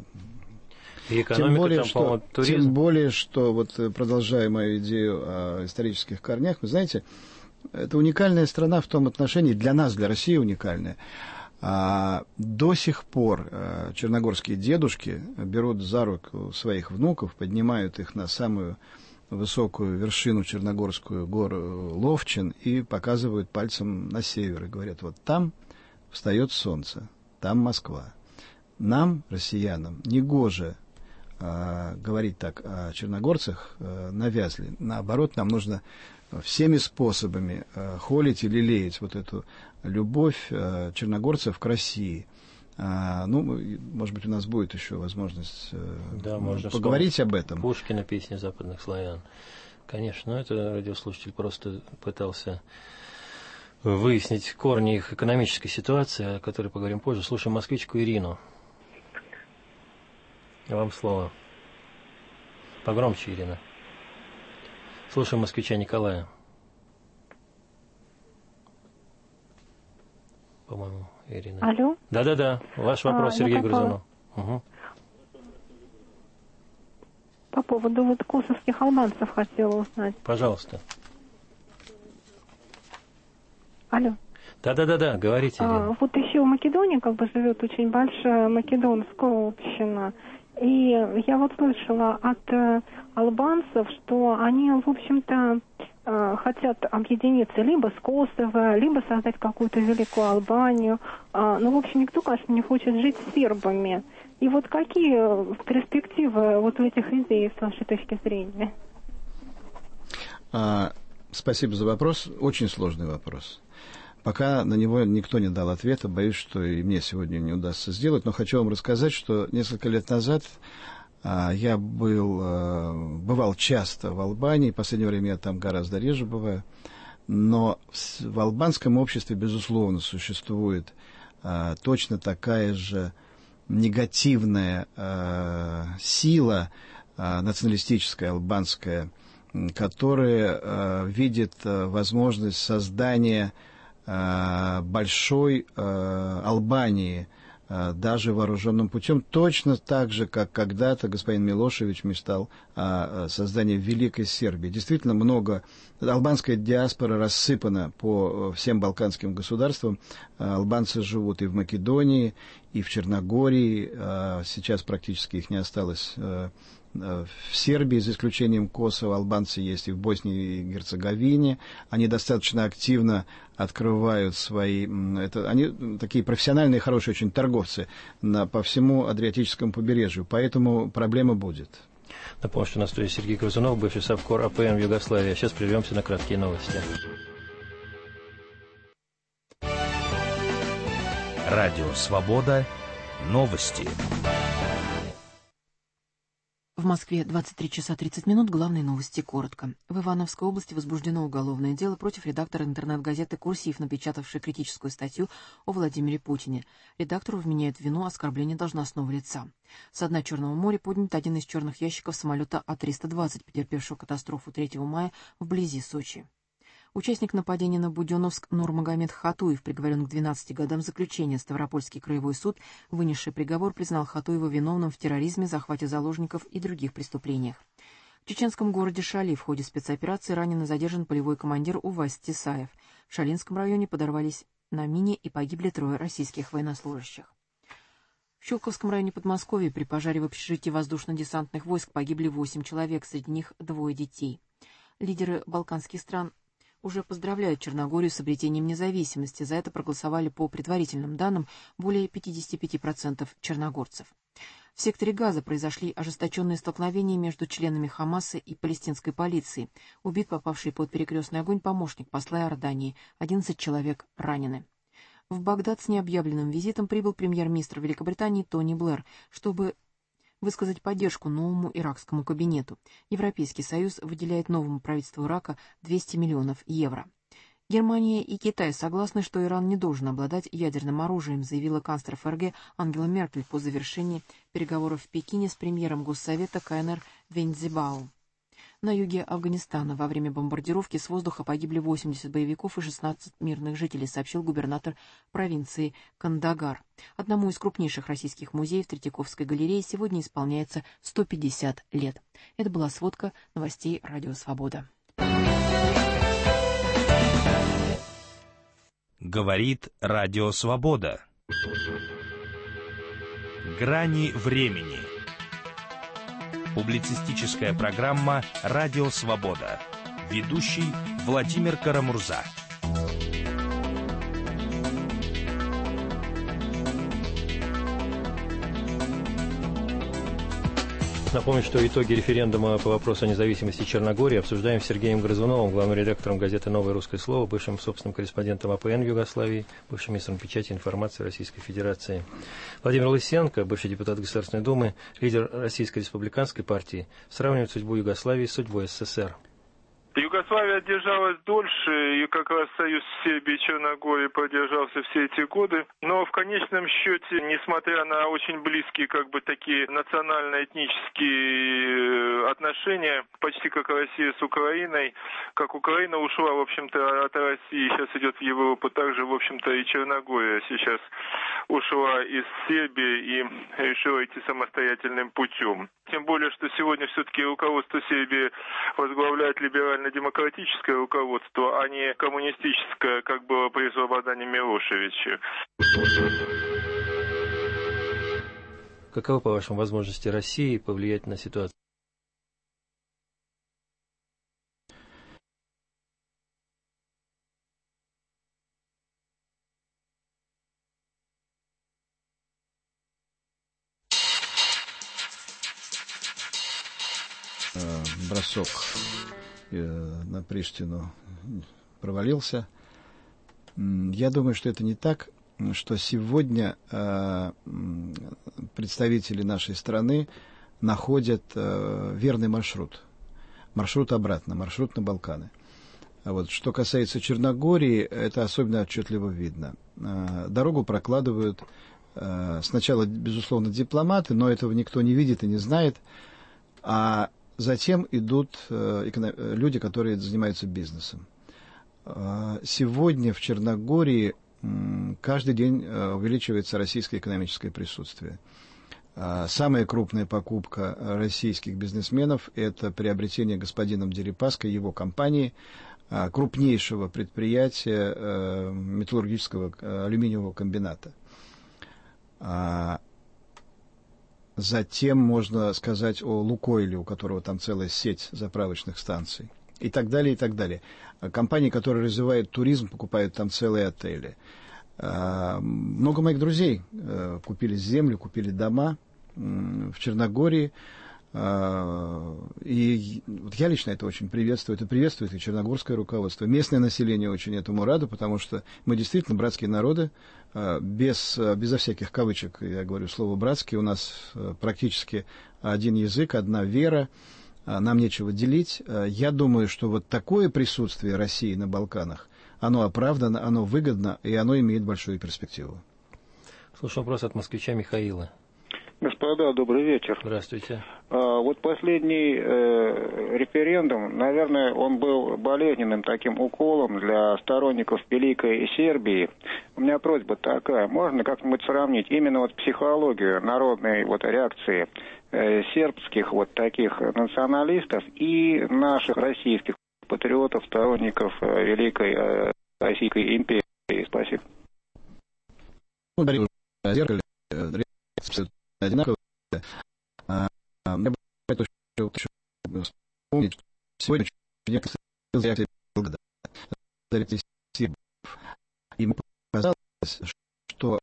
И экономика, тем более, там, что, туризм. Тем более, что, вот, продолжая мою идею о исторических корнях, вы знаете, это уникальная страна в том отношении, для нас, для России уникальная. А, до сих пор а, черногорские дедушки берут за руку своих внуков, поднимают их на самую высокую вершину черногорскую гору Ловчин и показывают пальцем на север и говорят: вот там встает солнце, там Москва. Нам, россиянам, негоже а, говорить так о черногорцах, а, навязли. Наоборот, нам нужно всеми способами а, холить и лелеять вот эту любовь а, черногорцев к России. А, ну, может быть, у нас будет еще возможность да, можно поговорить об этом. Пушкина, песни западных славян. Конечно, но это радиослушатель просто пытался выяснить корни их экономической ситуации, о которой поговорим позже. Слушаем москвичку Ирину. Вам слово. Погромче, Ирина. Слушаем москвича Николая. По-моему, Ирина. Алло? Да-да-да, ваш вопрос, а, Сергей Грызунов. Угу. По поводу вот косовских албанцев хотела узнать. Пожалуйста. Алло? Да-да-да, говорите, Ирина. А, вот еще в Македонии как бы живет очень большая македонская община. И я вот слышала от э, албанцев, что они, в общем-то, э, хотят объединиться либо с Косово, либо создать какую-то великую Албанию. Э, ну, в общем, никто, конечно, не хочет жить с сербами. И вот какие перспективы вот у этих идей с вашей точки зрения? А, спасибо за вопрос. Очень сложный вопрос. Пока на него никто не дал ответа, боюсь, что и мне сегодня не удастся сделать, но хочу вам рассказать, что несколько лет назад а, я был, а, бывал часто в Албании, в последнее время я там гораздо реже бываю, но в, в албанском обществе, безусловно, существует а, точно такая же негативная а, сила а, националистическая, албанская, которая а, видит а, возможность создания большой э, Албании, даже вооруженным путем, точно так же, как когда-то господин Милошевич мечтал о создании Великой Сербии. Действительно много, албанская диаспора рассыпана по всем балканским государствам. Албанцы живут и в Македонии, и в Черногории, сейчас практически их не осталось в Сербии, за исключением Косово. Албанцы есть и в Боснии и Герцеговине. Они достаточно активно открывают свои... Это, они такие профессиональные, хорошие очень торговцы на, по всему Адриатическому побережью. Поэтому проблема будет. Напомню, что у нас тут Сергей Грызунов, бывший совкор АПН в Югославии. Сейчас прервемся на краткие новости. Радио «Свобода». Новости. В Москве двадцать три часа тридцать минут. Главные новости коротко. В Ивановской области возбуждено уголовное дело против редактора интернет-газеты «Курсив», напечатавшей критическую статью о Владимире Путине. Редактору вменяют в вину оскорбление должностного лица. Со дна Черного моря поднят один из черных ящиков самолета А триста двадцать, потерпевшего катастрофу третьего мая вблизи Сочи. Участник нападения на Буденновск Нурмагомед Хатуев приговорен к двенадцати годам заключения. Ставропольский краевой суд, вынесший приговор, признал Хатуева виновным в терроризме, захвате заложников и других преступлениях. В чеченском городе Шали в ходе спецоперации ранен и задержан полевой командир Увайс Тесаев. В Шалинском районе подорвались на мине и погибли трое российских военнослужащих. В Щелковском районе Подмосковья при пожаре в общежитии воздушно-десантных войск погибли восемь человек, среди них двое детей. Лидеры балканских стран уже поздравляют Черногорию с обретением независимости. За это проголосовали по предварительным данным более пятьдесят пять процентов черногорцев. В секторе Газа произошли ожесточенные столкновения между членами Хамаса и палестинской полиции. Убит попавший под перекрестный огонь помощник посла Иордании. одиннадцать человек ранены. В Багдад с необъявленным визитом прибыл премьер-министр Великобритании Тони Блэр, чтобы высказать поддержку новому иракскому кабинету. Европейский Союз выделяет новому правительству Ирака двести миллионов евро. Германия и Китай согласны, что Иран не должен обладать ядерным оружием, заявила канцлер ФРГ Ангела Меркель по завершении переговоров в Пекине с премьером Госсовета КНР Венцзибао. На юге Афганистана во время бомбардировки с воздуха погибли восемьдесят боевиков и шестнадцать мирных жителей, сообщил губернатор провинции Кандагар. Одному из крупнейших российских музеев Третьяковской галереи сегодня исполняется сто пятьдесят лет. Это была сводка новостей Радио Свобода. Говорит Радио Свобода. Грани времени. Публицистическая программа «Радио Свобода». Ведущий Владимир Карамурза. Напомню, что итоги референдума по вопросу о независимости Черногории обсуждаем с Сергеем Грызуновым, главным редактором газеты «Новое русское слово», бывшим собственным корреспондентом АПН в Югославии, бывшим министром печати и информации Российской Федерации. Владимир Лысенко, бывший депутат Государственной Думы, лидер Российской республиканской партии, сравнивает судьбу Югославии с судьбой СССР. Югославия держалась дольше, и как раз союз Сербии и Черногории продержался все эти годы. Но в конечном счете, несмотря на очень близкие, как бы такие национально-этнические отношения, почти как Россия с Украиной, как Украина ушла, в общем-то, от России, сейчас идет в Европу, также, в общем-то, и Черногория сейчас ушла из Сербии и решила идти самостоятельным путем. Тем более, что сегодня все-таки руководство Сербии возглавляет либерально-демократическое руководство, а не коммунистическое, как было при Слободане Милошевиче. Каковы, по вашим, возможности России повлиять на ситуацию? Бросок на Приштину провалился. Я думаю, что это не так, что сегодня представители нашей страны находят верный маршрут. Маршрут обратно, маршрут на Балканы. А вот что касается Черногории, это особенно отчетливо видно. Дорогу прокладывают сначала, безусловно, дипломаты, но этого никто не видит и не знает, а затем идут люди, которые занимаются бизнесом. Сегодня в Черногории каждый день увеличивается российское экономическое присутствие. Самая крупная покупка российских бизнесменов – это приобретение господином Дерипаской, его компании, крупнейшего предприятия металлургического алюминиевого комбината. Затем можно сказать о «Лукойле», у которого там целая сеть заправочных станций. И так далее, и так далее. Компании, которые развивают туризм, покупают там целые отели. Много моих друзей купили землю, купили дома в Черногории. И вот я лично это очень приветствую. Это приветствует и черногорское руководство. Местное население очень этому радо, потому что мы действительно братские народы. Без, безо всяких кавычек, я говорю слово «братский», у нас практически один язык, одна вера. Нам нечего делить. Я думаю, что вот такое присутствие России на Балканах, оно оправдано, оно выгодно, и оно имеет большую перспективу. Слушаю вопрос от москвича Михаила. Господа, добрый вечер. Здравствуйте. А, вот последний э, референдум, наверное, он был болезненным таким уколом для сторонников Великой Сербии. У меня просьба такая, можно как-нибудь сравнить именно вот психологию народной вот реакции э, сербских вот таких националистов и наших российских патриотов, сторонников э, Великой э, Российской империи? Спасибо. Одинаково. Я бы хотел вспомнить, сегодня ему показалось, что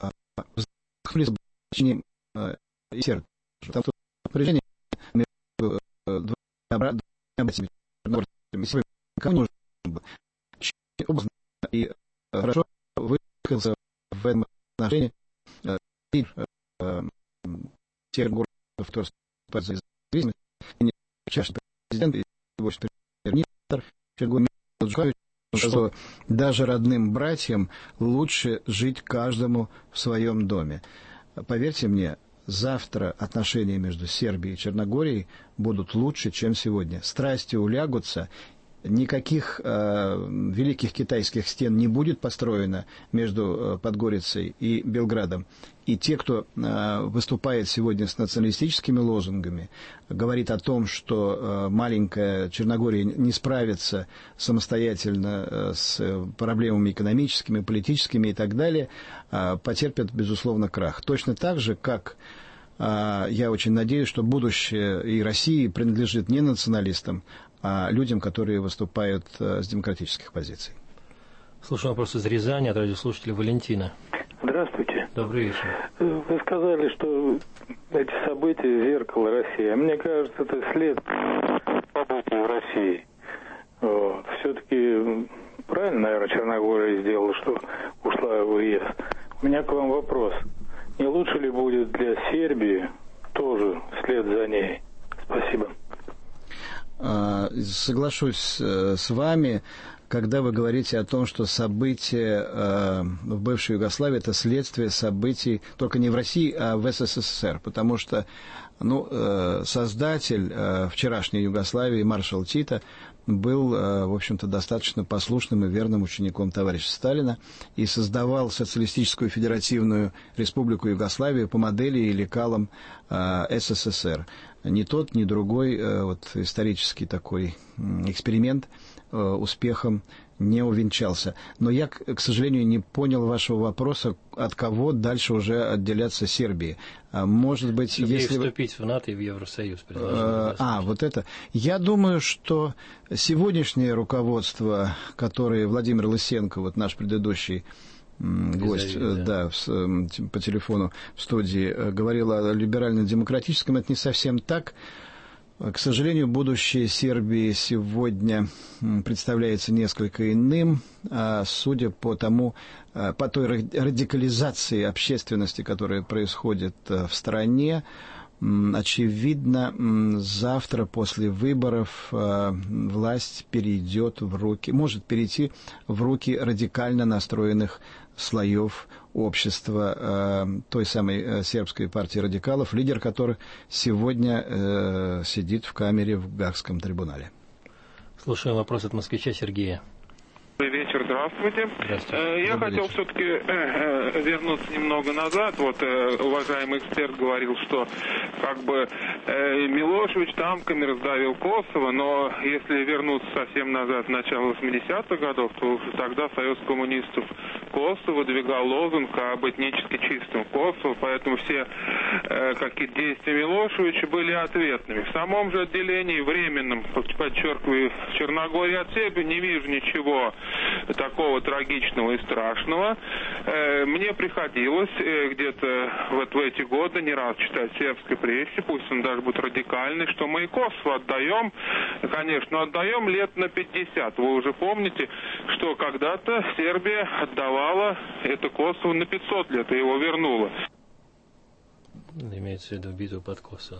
значение и сердце, там напряжение между двумя братьями сегодня кому нужно было образно и хорошо высказался в этом отношении и тех городов, которые выступают за независимость, часто президент и его премьер-министр Сергей Михайлович, что даже родным братьям лучше жить каждому в своем доме. Поверьте мне, завтра отношения между Сербией и Черногорией будут лучше, чем сегодня. Страсти улягутся. Никаких э, великих китайских стен не будет построено между э, Подгорицей и Белградом. И те, кто э, выступает сегодня с националистическими лозунгами, говорит о том, что э, маленькая Черногория не справится самостоятельно э, с проблемами экономическими, политическими и так далее, э, потерпят, безусловно, крах. Точно так же, как э, я очень надеюсь, что будущее и России принадлежит не националистам, а людям, которые выступают с демократических позиций. Слушаю вопрос из Рязани от радиослушателя Валентина. Здравствуйте. Добрый вечер. Вы сказали, что эти события – зеркало России. А мне кажется, это след событий в России. Вот. Все-таки правильно, наверное, Черногория сделала, что ушла в ЕС. У меня к вам вопрос. Не лучше ли будет для Сербии тоже вслед за ней? Спасибо. Соглашусь с вами, когда вы говорите о том, что события в бывшей Югославии – это следствие событий только не в России, а в СССР, потому что ну, создатель вчерашней Югославии, маршал Тито, был, в общем-то, достаточно послушным и верным учеником товарища Сталина и создавал социалистическую федеративную республику Югославию по модели и лекалам СССР. Ни тот, ни другой вот, исторический такой эксперимент успехом не увенчался. Но я, к сожалению, не понял вашего вопроса, от кого дальше уже отделяться Сербии. Может быть, Чтобы если вступить в НАТО и в Евросоюз. А, а, вот это. Я думаю, что сегодняшнее руководство, которое Владимир Лысенко, вот наш предыдущий гость, да, да в, по телефону в студии, говорил о либерально-демократическом, это не совсем так. К сожалению, будущее Сербии сегодня представляется несколько иным, судя по тому, по той радикализации общественности, которая происходит в стране. Очевидно, завтра после выборов власть перейдет в руки, может перейти в руки радикально настроенных слоев общества той самой сербской партии радикалов, лидер которых сегодня сидит в камере в Гаагском трибунале. Слушаем вопрос от москвича Сергея. Добрый вечер, здравствуйте. Здравствуйте. Я Добрый хотел вечер. все-таки э, э, вернуться немного назад. Вот э, уважаемый эксперт говорил, что как бы э, Милошевич тамками раздавил Косово, но если вернуться совсем назад, в начало восьмидесятых годов, то тогда Союз коммунистов Косово выдвигал лозунг об этнически чистом Косово, поэтому все э, какие-то действия Милошевича были ответными. В самом же отделении временном, подчеркиваю, Черногории от Сербии не вижу ничего такого трагичного и страшного. Э, мне приходилось э, где-то вот в эти годы не раз читать в сербской прессе, пусть он даже будет радикальный, что мы и Косово отдаем, конечно, отдаем лет на пятьдесят. Вы уже помните, что когда-то Сербия отдавала это Косово на пятьсот лет и его вернула. Имеется в виду битву под Косово.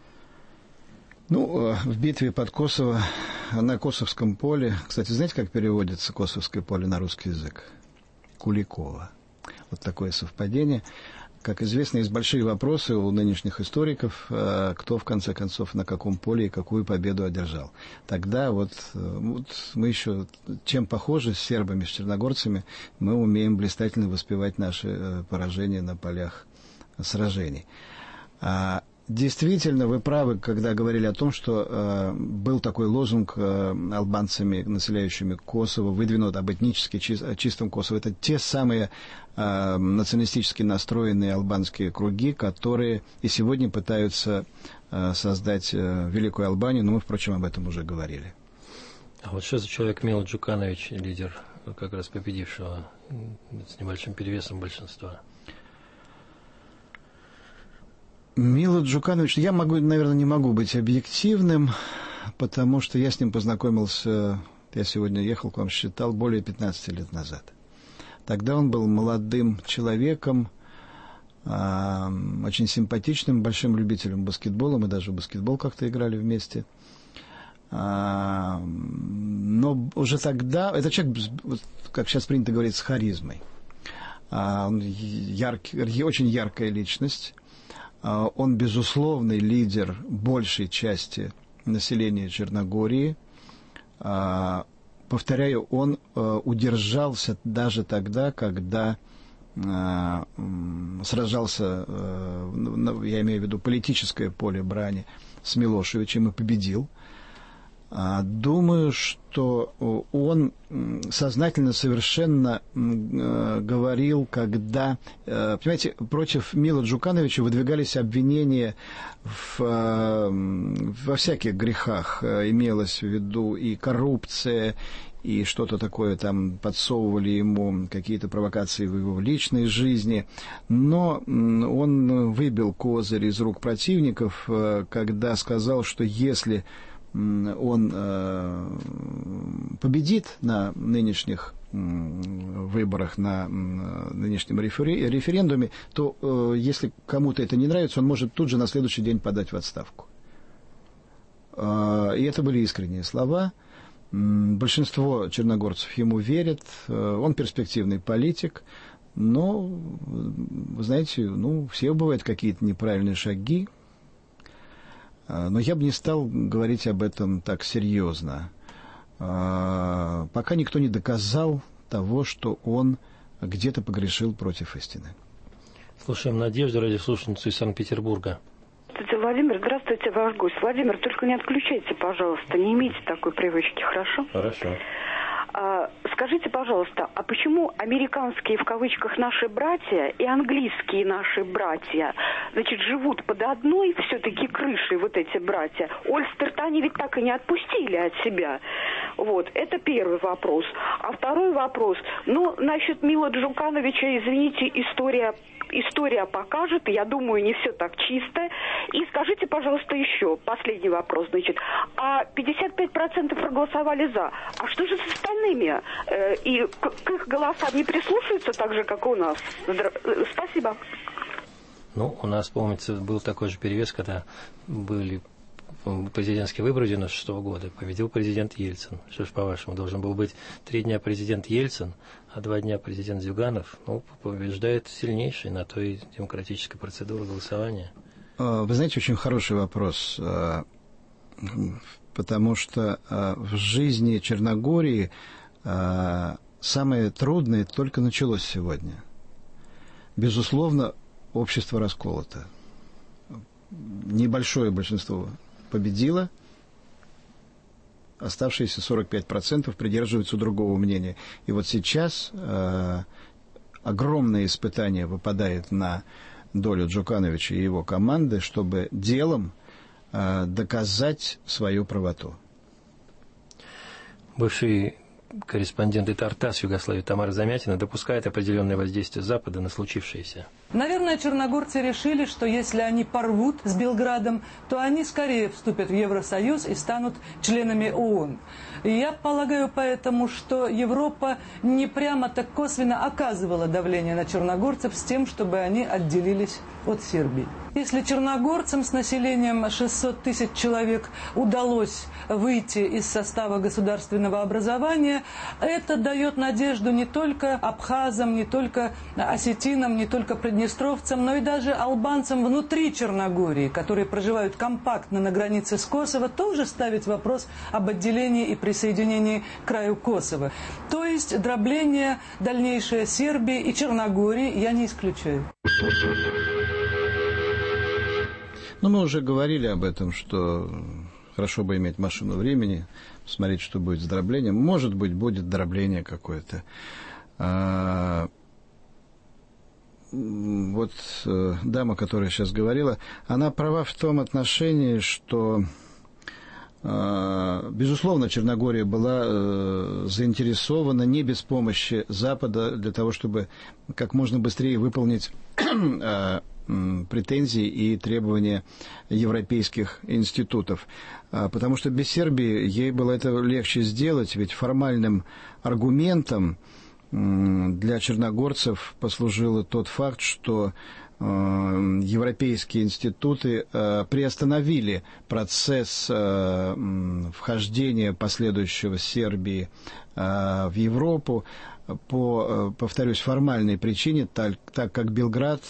Ну, в битве под Косово, на Косовском поле, кстати, знаете, как переводится Косовское поле на русский язык? Куликово. Вот такое совпадение. Как известно, есть большие вопросы у нынешних историков, кто, в конце концов, на каком поле и какую победу одержал. Тогда вот, вот мы еще, чем похожи с сербами, с черногорцами, мы умеем блистательно воспевать наши поражения на полях сражений. Действительно, вы правы, когда говорили о том, что э, был такой лозунг э, албанцами, населяющими Косово, выдвинут об этнически чи- чистом Косово. Это те самые э, националистически настроенные албанские круги, которые и сегодня пытаются э, создать э, Великую Албанию, но мы, впрочем, об этом уже говорили. А вот что за человек Мило Джуканович, лидер как раз победившего с небольшим перевесом большинства? Мило Джуканович, я могу, наверное, не могу быть объективным, потому что я с ним познакомился, я сегодня ехал к вам, считал, более пятнадцати лет назад. Тогда он был молодым человеком, очень симпатичным, большим любителем баскетбола, мы даже в баскетбол как-то играли вместе. Но уже тогда, это человек, как сейчас принято говорить, с харизмой. Он яркий, очень яркая личность. Он безусловный лидер большей части населения Черногории. Повторяю, он удержался даже тогда, когда сражался, я имею в виду политическое поле брани, с Милошевичем и победил. Думаю, что он сознательно совершенно говорил, когда, понимаете, против Мила Джукановича выдвигались обвинения в, во всяких грехах. Имелось в виду и коррупция, и что-то такое там подсовывали ему, какие-то провокации в его личной жизни. Но он выбил козырь из рук противников, когда сказал, что если он э, победит на нынешних э, выборах, на э, нынешнем рефери- референдуме, то э, если кому-то это не нравится, он может тут же на следующий день подать в отставку. Э, и это были искренние слова. Большинство черногорцев ему верят. Э, он перспективный политик. Но, вы знаете, ну, все бывают какие-то неправильные шаги. Но я бы не стал говорить об этом так серьезно, пока никто не доказал того, что он где-то погрешил против истины. Слушаем Надежду, радиослушательницу из Санкт-Петербурга. Здравствуйте, Владимир. Здравствуйте, ваш гость. Владимир, только не отключайте, пожалуйста, не имейте такой привычки, хорошо? Хорошо. А, скажите, пожалуйста, а почему американские, в кавычках, наши братья и английские наши братья, значит, живут под одной все-таки крышей, вот эти братья? Ольстер-то они ведь так и не отпустили от себя. Вот, это первый вопрос. А второй вопрос, ну, насчет Мила Джукановича, извините, история... История покажет, я думаю, не все так чисто. И скажите, пожалуйста, еще последний вопрос, значит. А пятьдесят пять процентов проголосовали за. А что же с остальными? Э, и к, к их голосам не прислушиваются так же, как у нас? Здра... Спасибо. Ну, у нас, помнится, был такой же перевес, когда были президентские выборы девяносто шестого года, победил президент Ельцин. Что ж, по-вашему, должен был быть три дня президент Ельцин, а два дня президент Зюганов? Ну, побеждает сильнейший на той демократической процедуре голосования. Вы знаете, очень хороший вопрос, потому что в жизни Черногории самое трудное только началось сегодня. Безусловно, общество расколото. Небольшое большинство победило, оставшиеся сорок пять процентов придерживаются другого мнения. И вот сейчас э, огромное испытание выпадает на долю Джукановича и его команды, чтобы делом э, доказать свою правоту. Бывший корреспондент ТАРТАСС Югославии Тамара Замятина допускает определенное воздействие Запада на случившееся. Наверное, черногорцы решили, что если они порвут с Белградом, то они скорее вступят в Евросоюз и станут членами ООН. И я полагаю поэтому, что Европа не прямо так косвенно оказывала давление на черногорцев с тем, чтобы они отделились от Сербии. Если черногорцам с населением шестьсот тысяч человек удалось выйти из состава государственного образования, это дает надежду не только абхазам, не только осетинам, не только приднестровцам, но и даже албанцам внутри Черногории, которые проживают компактно на границе с Косово, тоже ставить вопрос об отделении и присоединении к краю Косово. То есть дробление дальнейшее Сербии и Черногории я не исключаю. Ну, мы уже говорили об этом, что хорошо бы иметь машину времени, смотреть, что будет с дроблением. Может быть, будет дробление какое-то. А, вот э, дама, которая сейчас говорила, она права в том отношении, что, э, безусловно, Черногория была э, заинтересована не без помощи Запада для того, чтобы как можно быстрее выполнить э, претензии и требования европейских институтов. Потому что без Сербии ей было это легче сделать, ведь формальным аргументом для черногорцев послужил тот факт, что европейские институты приостановили процесс вхождения последующего Сербии в Европу по, повторюсь, формальной причине, так, так как Белград,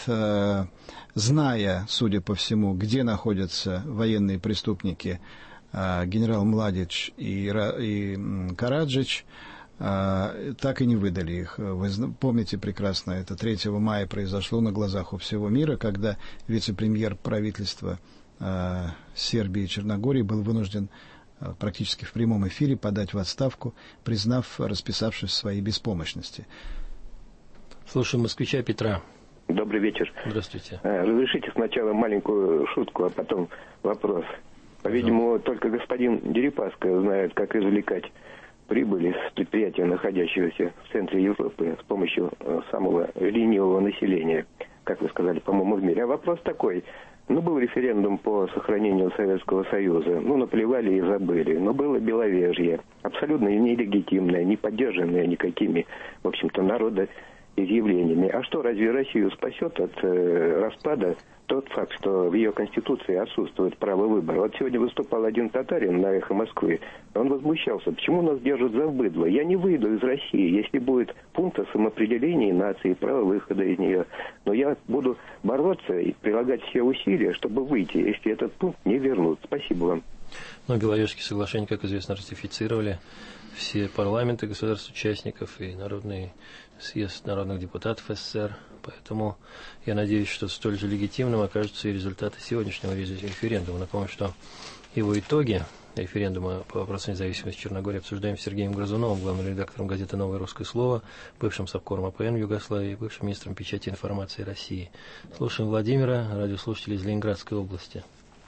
зная, судя по всему, где находятся военные преступники генерал Младич и, и Караджич, так и не выдали их. Вы помните прекрасно, это третьего мая произошло на глазах у всего мира, когда вице-премьер правительства Сербии и Черногории был вынужден практически в прямом эфире подать в отставку, признав, расписавшись в своей беспомощности. Слушаем москвича Петра. Добрый вечер. Здравствуйте. Разрешите сначала маленькую шутку, а потом вопрос. По-видимому, только господин Дерипаска знает, как извлекать прибыль из предприятия, находящегося в центре Европы, с помощью самого ленивого населения, как вы сказали, по-моему, в мире. А вопрос такой. Ну, был референдум по сохранению Советского Союза. Ну, наплевали и забыли. Но было Беловежье. Абсолютно нелегитимное, не поддержанное никакими, в общем-то, народоизъявлениями. А что, разве Россию спасет от э, распада тот факт, что в ее Конституции отсутствует право выбора? Вот сегодня выступал один татарин на «Эхо Москвы. Он возмущался. Почему нас держат за быдло? Я не выйду из России, если будет пункт о самоопределении нации, право выхода из нее. Но я буду бороться и прилагать все усилия, чтобы выйти, если этот пункт не вернут. Спасибо вам. Ну, Беловежские соглашения, как известно, ратифицировали все парламенты государств-участников и Народный съезд народных депутатов СССР. Поэтому я надеюсь, что столь же легитимным окажутся и результаты сегодняшнего референдума. Напомню, что его итоги референдума по вопросу независимости Черногории обсуждаем с Сергеем Грызуновым, главным редактором газеты «Новое русское слово», бывшим совкором АПН в Югославии, бывшим министром печати и информации России. Слушаем Владимира, радиослушателей из Ленинградской области.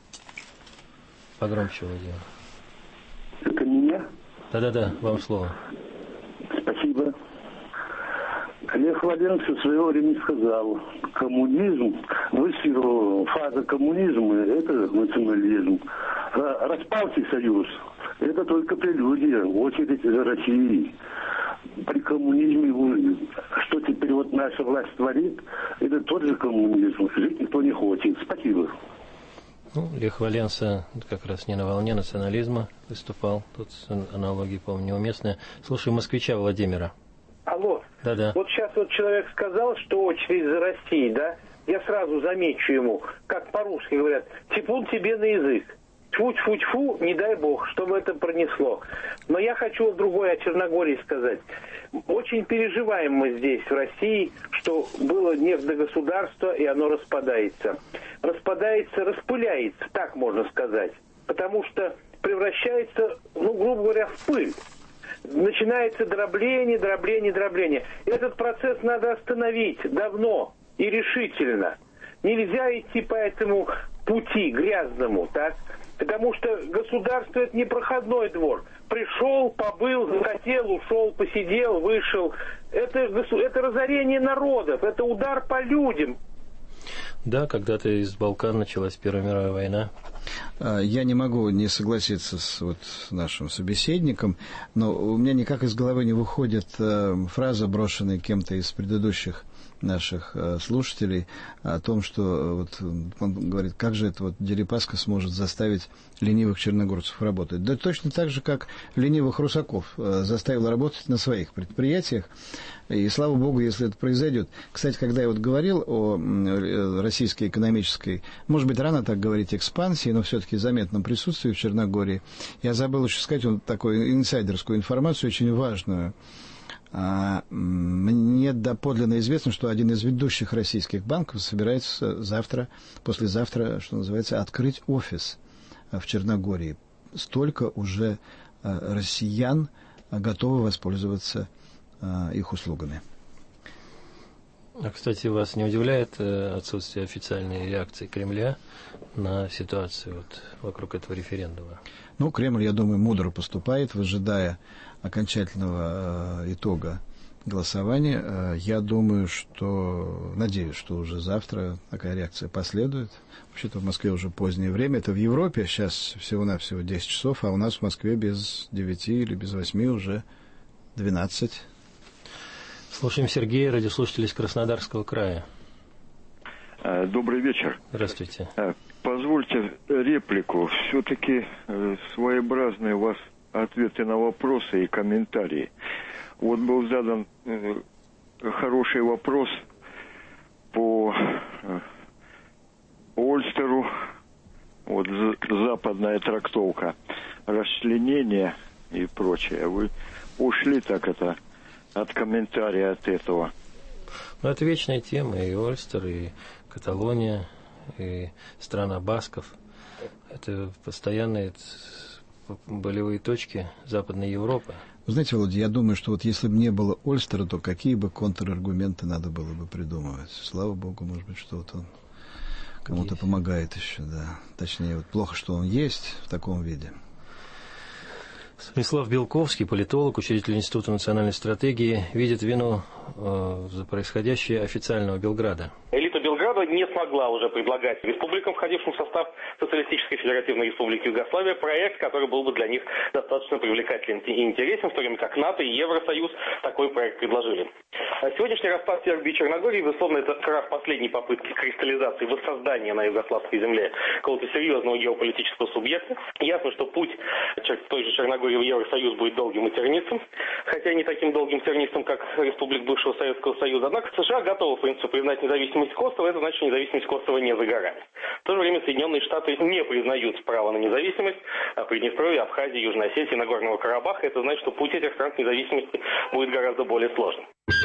Погромче, Владимир. Это меня? Да-да-да, вам слово. Спасибо. Лев Владимирович в свое время сказал, коммунизм, высшая фаза коммунизма – это национализм. Распался союз – это только прелюдия, очередь за Россией. При коммунизме, что теперь вот наша власть творит, это тот же коммунизм. Жить никто не хочет. Спасибо. Ну, Лех Валенса как раз не на волне национализма выступал. Тут аналогии, по-моему, неуместные. Слушаю москвича Владимира. Алло. Да-да. Вот сейчас вот человек сказал, что очередь за Россией, да? Я сразу замечу ему, как по-русски говорят, типун тебе на язык. Тьфу-тьфу-тьфу, не дай бог, чтобы это пронесло. Но я хочу другое о Черногории сказать. Очень переживаем мы здесь, в России, что было нефтегосударство, и оно распадается. Распадается, распыляется, так можно сказать. Потому что превращается, ну, грубо говоря, в пыль. Начинается дробление, дробление, дробление. Этот процесс надо остановить давно и решительно. Нельзя идти по этому пути грязному, так? Потому что государство — это не проходной двор. Пришел, побыл, захотел, ушел, посидел, вышел. Это, это разорение народов, это удар по людям. Да, когда-то из Балкан началась Первая мировая война. Я не могу не согласиться с вот нашим собеседником, но у меня никак из головы не выходит фраза, брошенная кем-то из предыдущих наших слушателей, о том, что вот он говорит, как же это вот Дерипаска сможет заставить ленивых черногорцев работать. Да точно так же, как ленивых русаков заставил работать на своих предприятиях. И слава богу, если это произойдет. Кстати, когда я вот говорил о российской экономической, может быть, рано так говорить, экспансии, но все-таки заметном присутствии в Черногории, я забыл еще сказать вот такую инсайдерскую информацию, очень важную. Мне доподлинно известно, что один из ведущих российских банков собирается завтра, послезавтра, что называется, открыть офис в Черногории. Столько уже россиян готовы воспользоваться их услугами. А, кстати, вас не удивляет отсутствие официальной реакции Кремля на ситуацию вот вокруг этого референдума? Ну, Кремль, я думаю, мудро поступает, выжидая окончательного э, итога голосования. Э, я думаю, что, надеюсь, что уже завтра такая реакция последует. Вообще-то в Москве уже позднее время. Это в Европе сейчас всего-навсего десять часов, а у нас в Москве без девяти или без восьми уже двенадцать. Слушаем Сергея, радиослушатель из Краснодарского края. Добрый вечер. Здравствуйте. Позвольте реплику. Все-таки своеобразные у вас ответы на вопросы и комментарии. Вот был задан хороший вопрос по Ольстеру. Вот западная трактовка. Расчленение и прочее. Вы ушли так это от комментария от этого. Ну, это вечная тема. И Ольстер, и Каталония, и страна басков. Это постоянные болевые точки Западной Европы. Вы знаете, Володя, я думаю, что вот если бы не было Ольстера, то какие бы контраргументы надо было бы придумывать. Слава богу, может быть, что-то он кому-то есть. Помогает еще, да. Точнее, вот плохо, что он есть в таком виде. Станислав Белковский, политолог, учредитель Института национальной стратегии, видит вину э, за происходящее официального Белграда. Элита Белграда не смогла уже предлагать республикам, входившим в состав Социалистической Федеративной Республики Югославия, проект, который был бы для них достаточно привлекателен и интересен, в то время как НАТО и Евросоюз такой проект предложили. Сегодняшний распад Сербии и Черногории, безусловно, это крах последней попытки кристаллизации, воссоздания на югославской земле какого-то серьезного геополитического субъекта. Ясно, что путь той же Черногории в Евросоюз будет долгим и тернистым, хотя не таким долгим и тернистым, как республик бывшего Советского Союза. Однако США готовы, в принципе, признать независимость Косово, это значит, независимость Косово не за горами. В то же время Соединенные Штаты не признают право на независимость Приднестровья, Абхазии, Южной Осетии, Нагорного Карабаха. Это значит, что путь этих стран к независимости будет гораздо более сложным.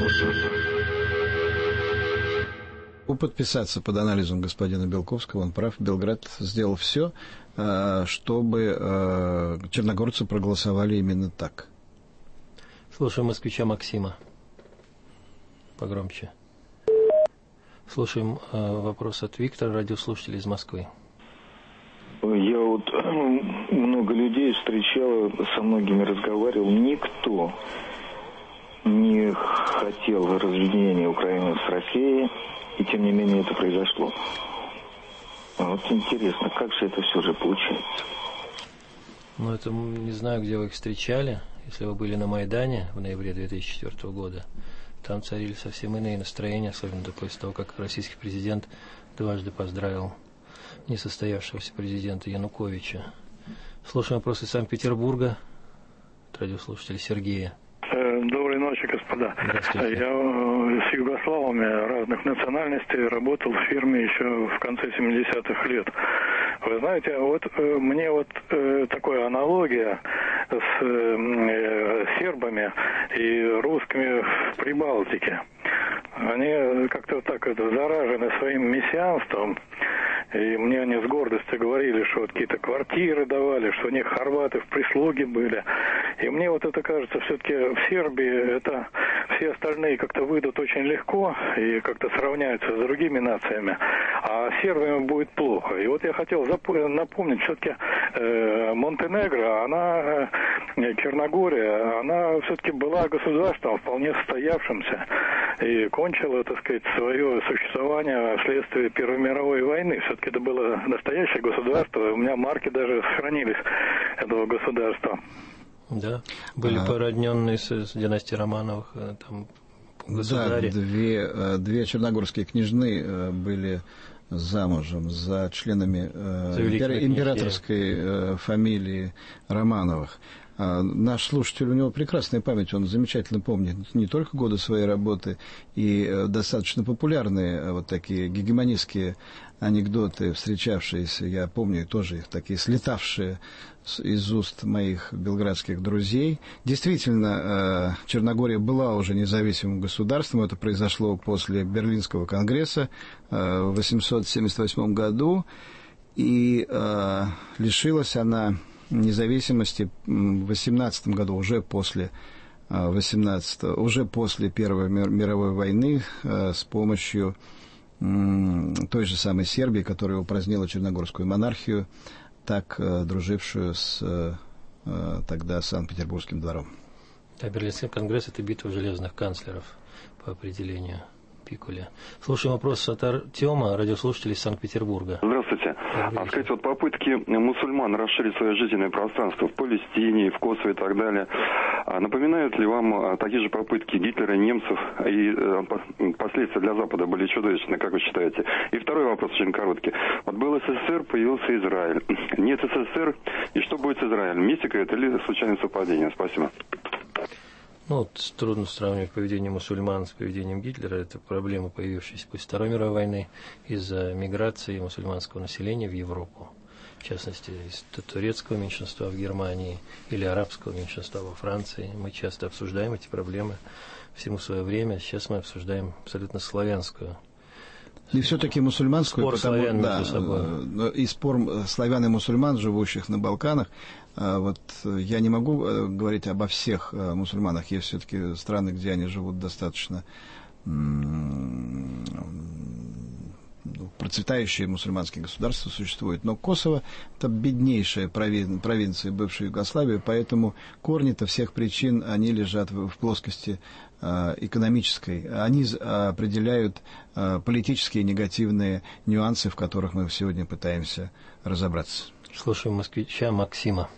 Подписаться под анализом господина Белковского, он прав, Белград сделал все, чтобы черногорцы проголосовали именно так. Слушаем москвича Максима. Погромче. Слушаем вопрос от Виктора, радиослушателя из Москвы. Я вот много людей встречал, со многими разговаривал. Никто не хотел разъединения Украины с Россией, и тем не менее это произошло. Вот интересно, как же это все же получается? Ну, это не знаю, где вы их встречали. Если вы были на Майдане в ноябре две тысячи четвёртого года, там царили совсем иные настроения, особенно после того, как российский президент дважды поздравил несостоявшегося президента Януковича. Слушаем вопрос из Санкт-Петербурга от радиослушателя Сергея. Доброй ночи, господа. Я с югославами разных национальностей работал в фирме еще в конце семидесятых лет. Вы знаете, вот э, мне вот э, такая аналогия с э, сербами и русскими в Прибалтике. Они как-то так это, заражены своим мессианством. И мне они с гордостью говорили, что вот какие-то квартиры давали, что у них хорваты в прислуге были. И мне вот это кажется, все-таки в Сербии это все остальные как-то выйдут очень легко и как-то сравняются с другими нациями, а с сербами будет плохо. И вот я хотел напомнить, все-таки э, Монтенегро, она, э, Черногория, она все-таки была государством вполне состоявшимся и кончила, так сказать, свое существование вследствие Первой мировой войны. Все-таки это было настоящее государство. У меня марки даже сохранились этого государства. Да, были а... породненные с, с династией Романовых там государи. Да, две, две черногорские княжны были замужем за членами за императорской фамилии Романовых. Наш слушатель, у него прекрасная память, он замечательно помнит не только годы своей работы и достаточно популярные вот такие гегемонистские анекдоты, встречавшиеся, я помню, тоже их такие слетавшие из уст моих белградских друзей. Действительно, Черногория была уже независимым государством, это произошло после Берлинского конгресса в восемьсот семьдесят восьмом году, и лишилась она независимости в восемнадцатом году, уже после восемнадцатого, уже после Первой мировой войны, с помощью той же самой Сербии, которая упразднила черногорскую монархию, так дружившую с тогда Санкт-Петербургским двором. Да, Берлинский конгресс – это битва железных канцлеров по определению Пикуля. Слушаем вопрос от Артема, радиослушатель из Санкт-Петербурга. Здравствуйте. А сказать, вот попытки мусульман расширить свое жизненное пространство в Палестине, в Косово и так далее, напоминают ли вам такие же попытки Гитлера, немцев, и последствия для Запада были чудовищны, как вы считаете? И второй вопрос очень короткий. Вот был СССР, появился Израиль. Нет СССР, и что будет с Израилем? Мистика это или случайное совпадение? Спасибо. Ну, вот трудно сравнивать поведение мусульман с поведением Гитлера. Это проблема, появившаяся после Второй мировой войны из-за миграции мусульманского населения в Европу. В частности, из турецкого меньшинства в Германии или арабского меньшинства во Франции. Мы часто обсуждаем эти проблемы всему свое время. Сейчас мы обсуждаем абсолютно славянскую. И все-таки мусульманскую, спор потому, славян да, между собой. И спор славян и мусульман, живущих на Балканах. Вот я не могу говорить обо всех мусульманах. Есть все-таки страны, где они живут достаточно процветающие мусульманские государства существуют. Но Косово – это беднейшая провинция бывшей Югославии, поэтому корни-то всех причин, они лежат в плоскости экономической. Они определяют политические негативные нюансы, в которых мы сегодня пытаемся разобраться. Слушаем москвича Максима.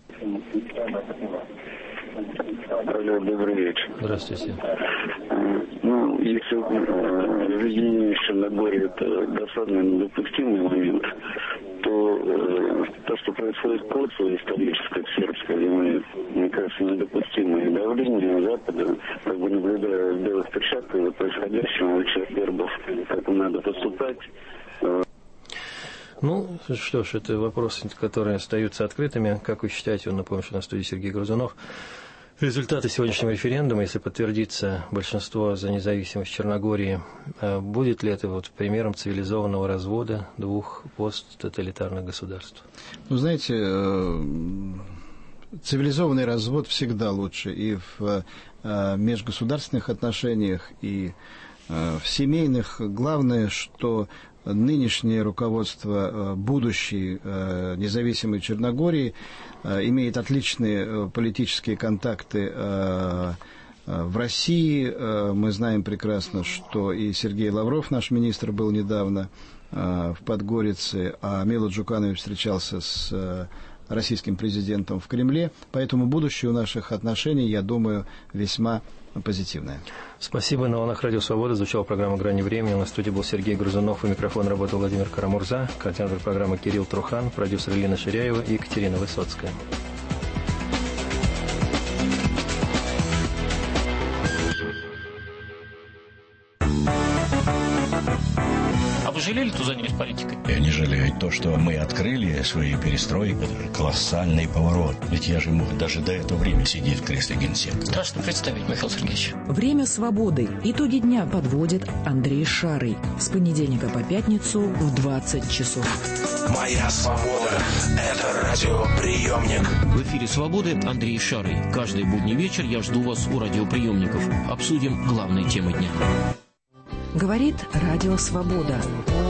Алло, добрый вечер. Здравствуйте. Ну, если объединение Черногории это досадный, недопустимый момент, то э, то, что происходит в Косово, историческое, сербское, мне, мне кажется, недопустимое. И давление Запада, как бы наблюдая в белых перчатках за происходящим, лучше сербов, как им надо поступать. Ну, что ж, это вопросы, которые остаются открытыми. Как вы считаете, напомню, что на студии Сергей Грызунов. Результаты сегодняшнего референдума, если подтвердится большинство за независимость Черногории, будет ли это вот примером цивилизованного развода двух посттоталитарных государств? Ну, знаете, цивилизованный развод всегда лучше и в межгосударственных отношениях, и в семейных. Главное, что нынешнее руководство будущей независимой Черногории имеет отличные политические контакты в России. Мы знаем прекрасно, что и Сергей Лавров, наш министр, был недавно в Подгорице, а Мило Джуканович встречался с российским президентом в Кремле. Поэтому будущее у наших отношений, я думаю, весьма позитивное. Спасибо. На волнах Радио Свобода звучала программа «Грани времени». На студии был Сергей Грызунов, и микрофон работал Владимир Карамурза, координатор программы Кирилл Трухан, продюсер Елена Ширяева и Екатерина Высоцкая. Вы жалели, что занялись политикой? Я не жалею. То, что мы открыли свою перестройку, это же колоссальный поворот. Ведь я же мог даже до этого времени сидеть в кресле генсека. Страшно представить, Михаил Сергеевич. Время свободы. Итоги дня подводит Андрей Шарый. С понедельника по пятницу в двадцать часов. Моя свобода – это радиоприемник. В эфире «Свободы» Андрей Шарый. Каждый будний вечер я жду вас у радиоприемников. Обсудим главные темы дня. Говорит Радио Свобода.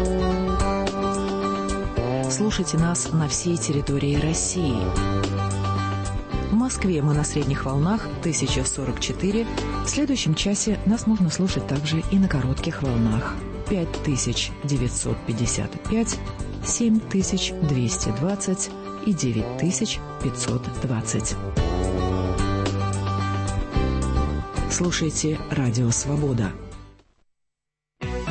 Слушайте нас на всей территории России. В Москве мы на средних волнах тысяча сорок четыре. В следующем часе нас можно слушать также и на коротких волнах пять тысяч девятьсот пятьдесят пять, семь тысяч двести двадцать и девять тысяч пятьсот двадцать. Слушайте Радио Свобода.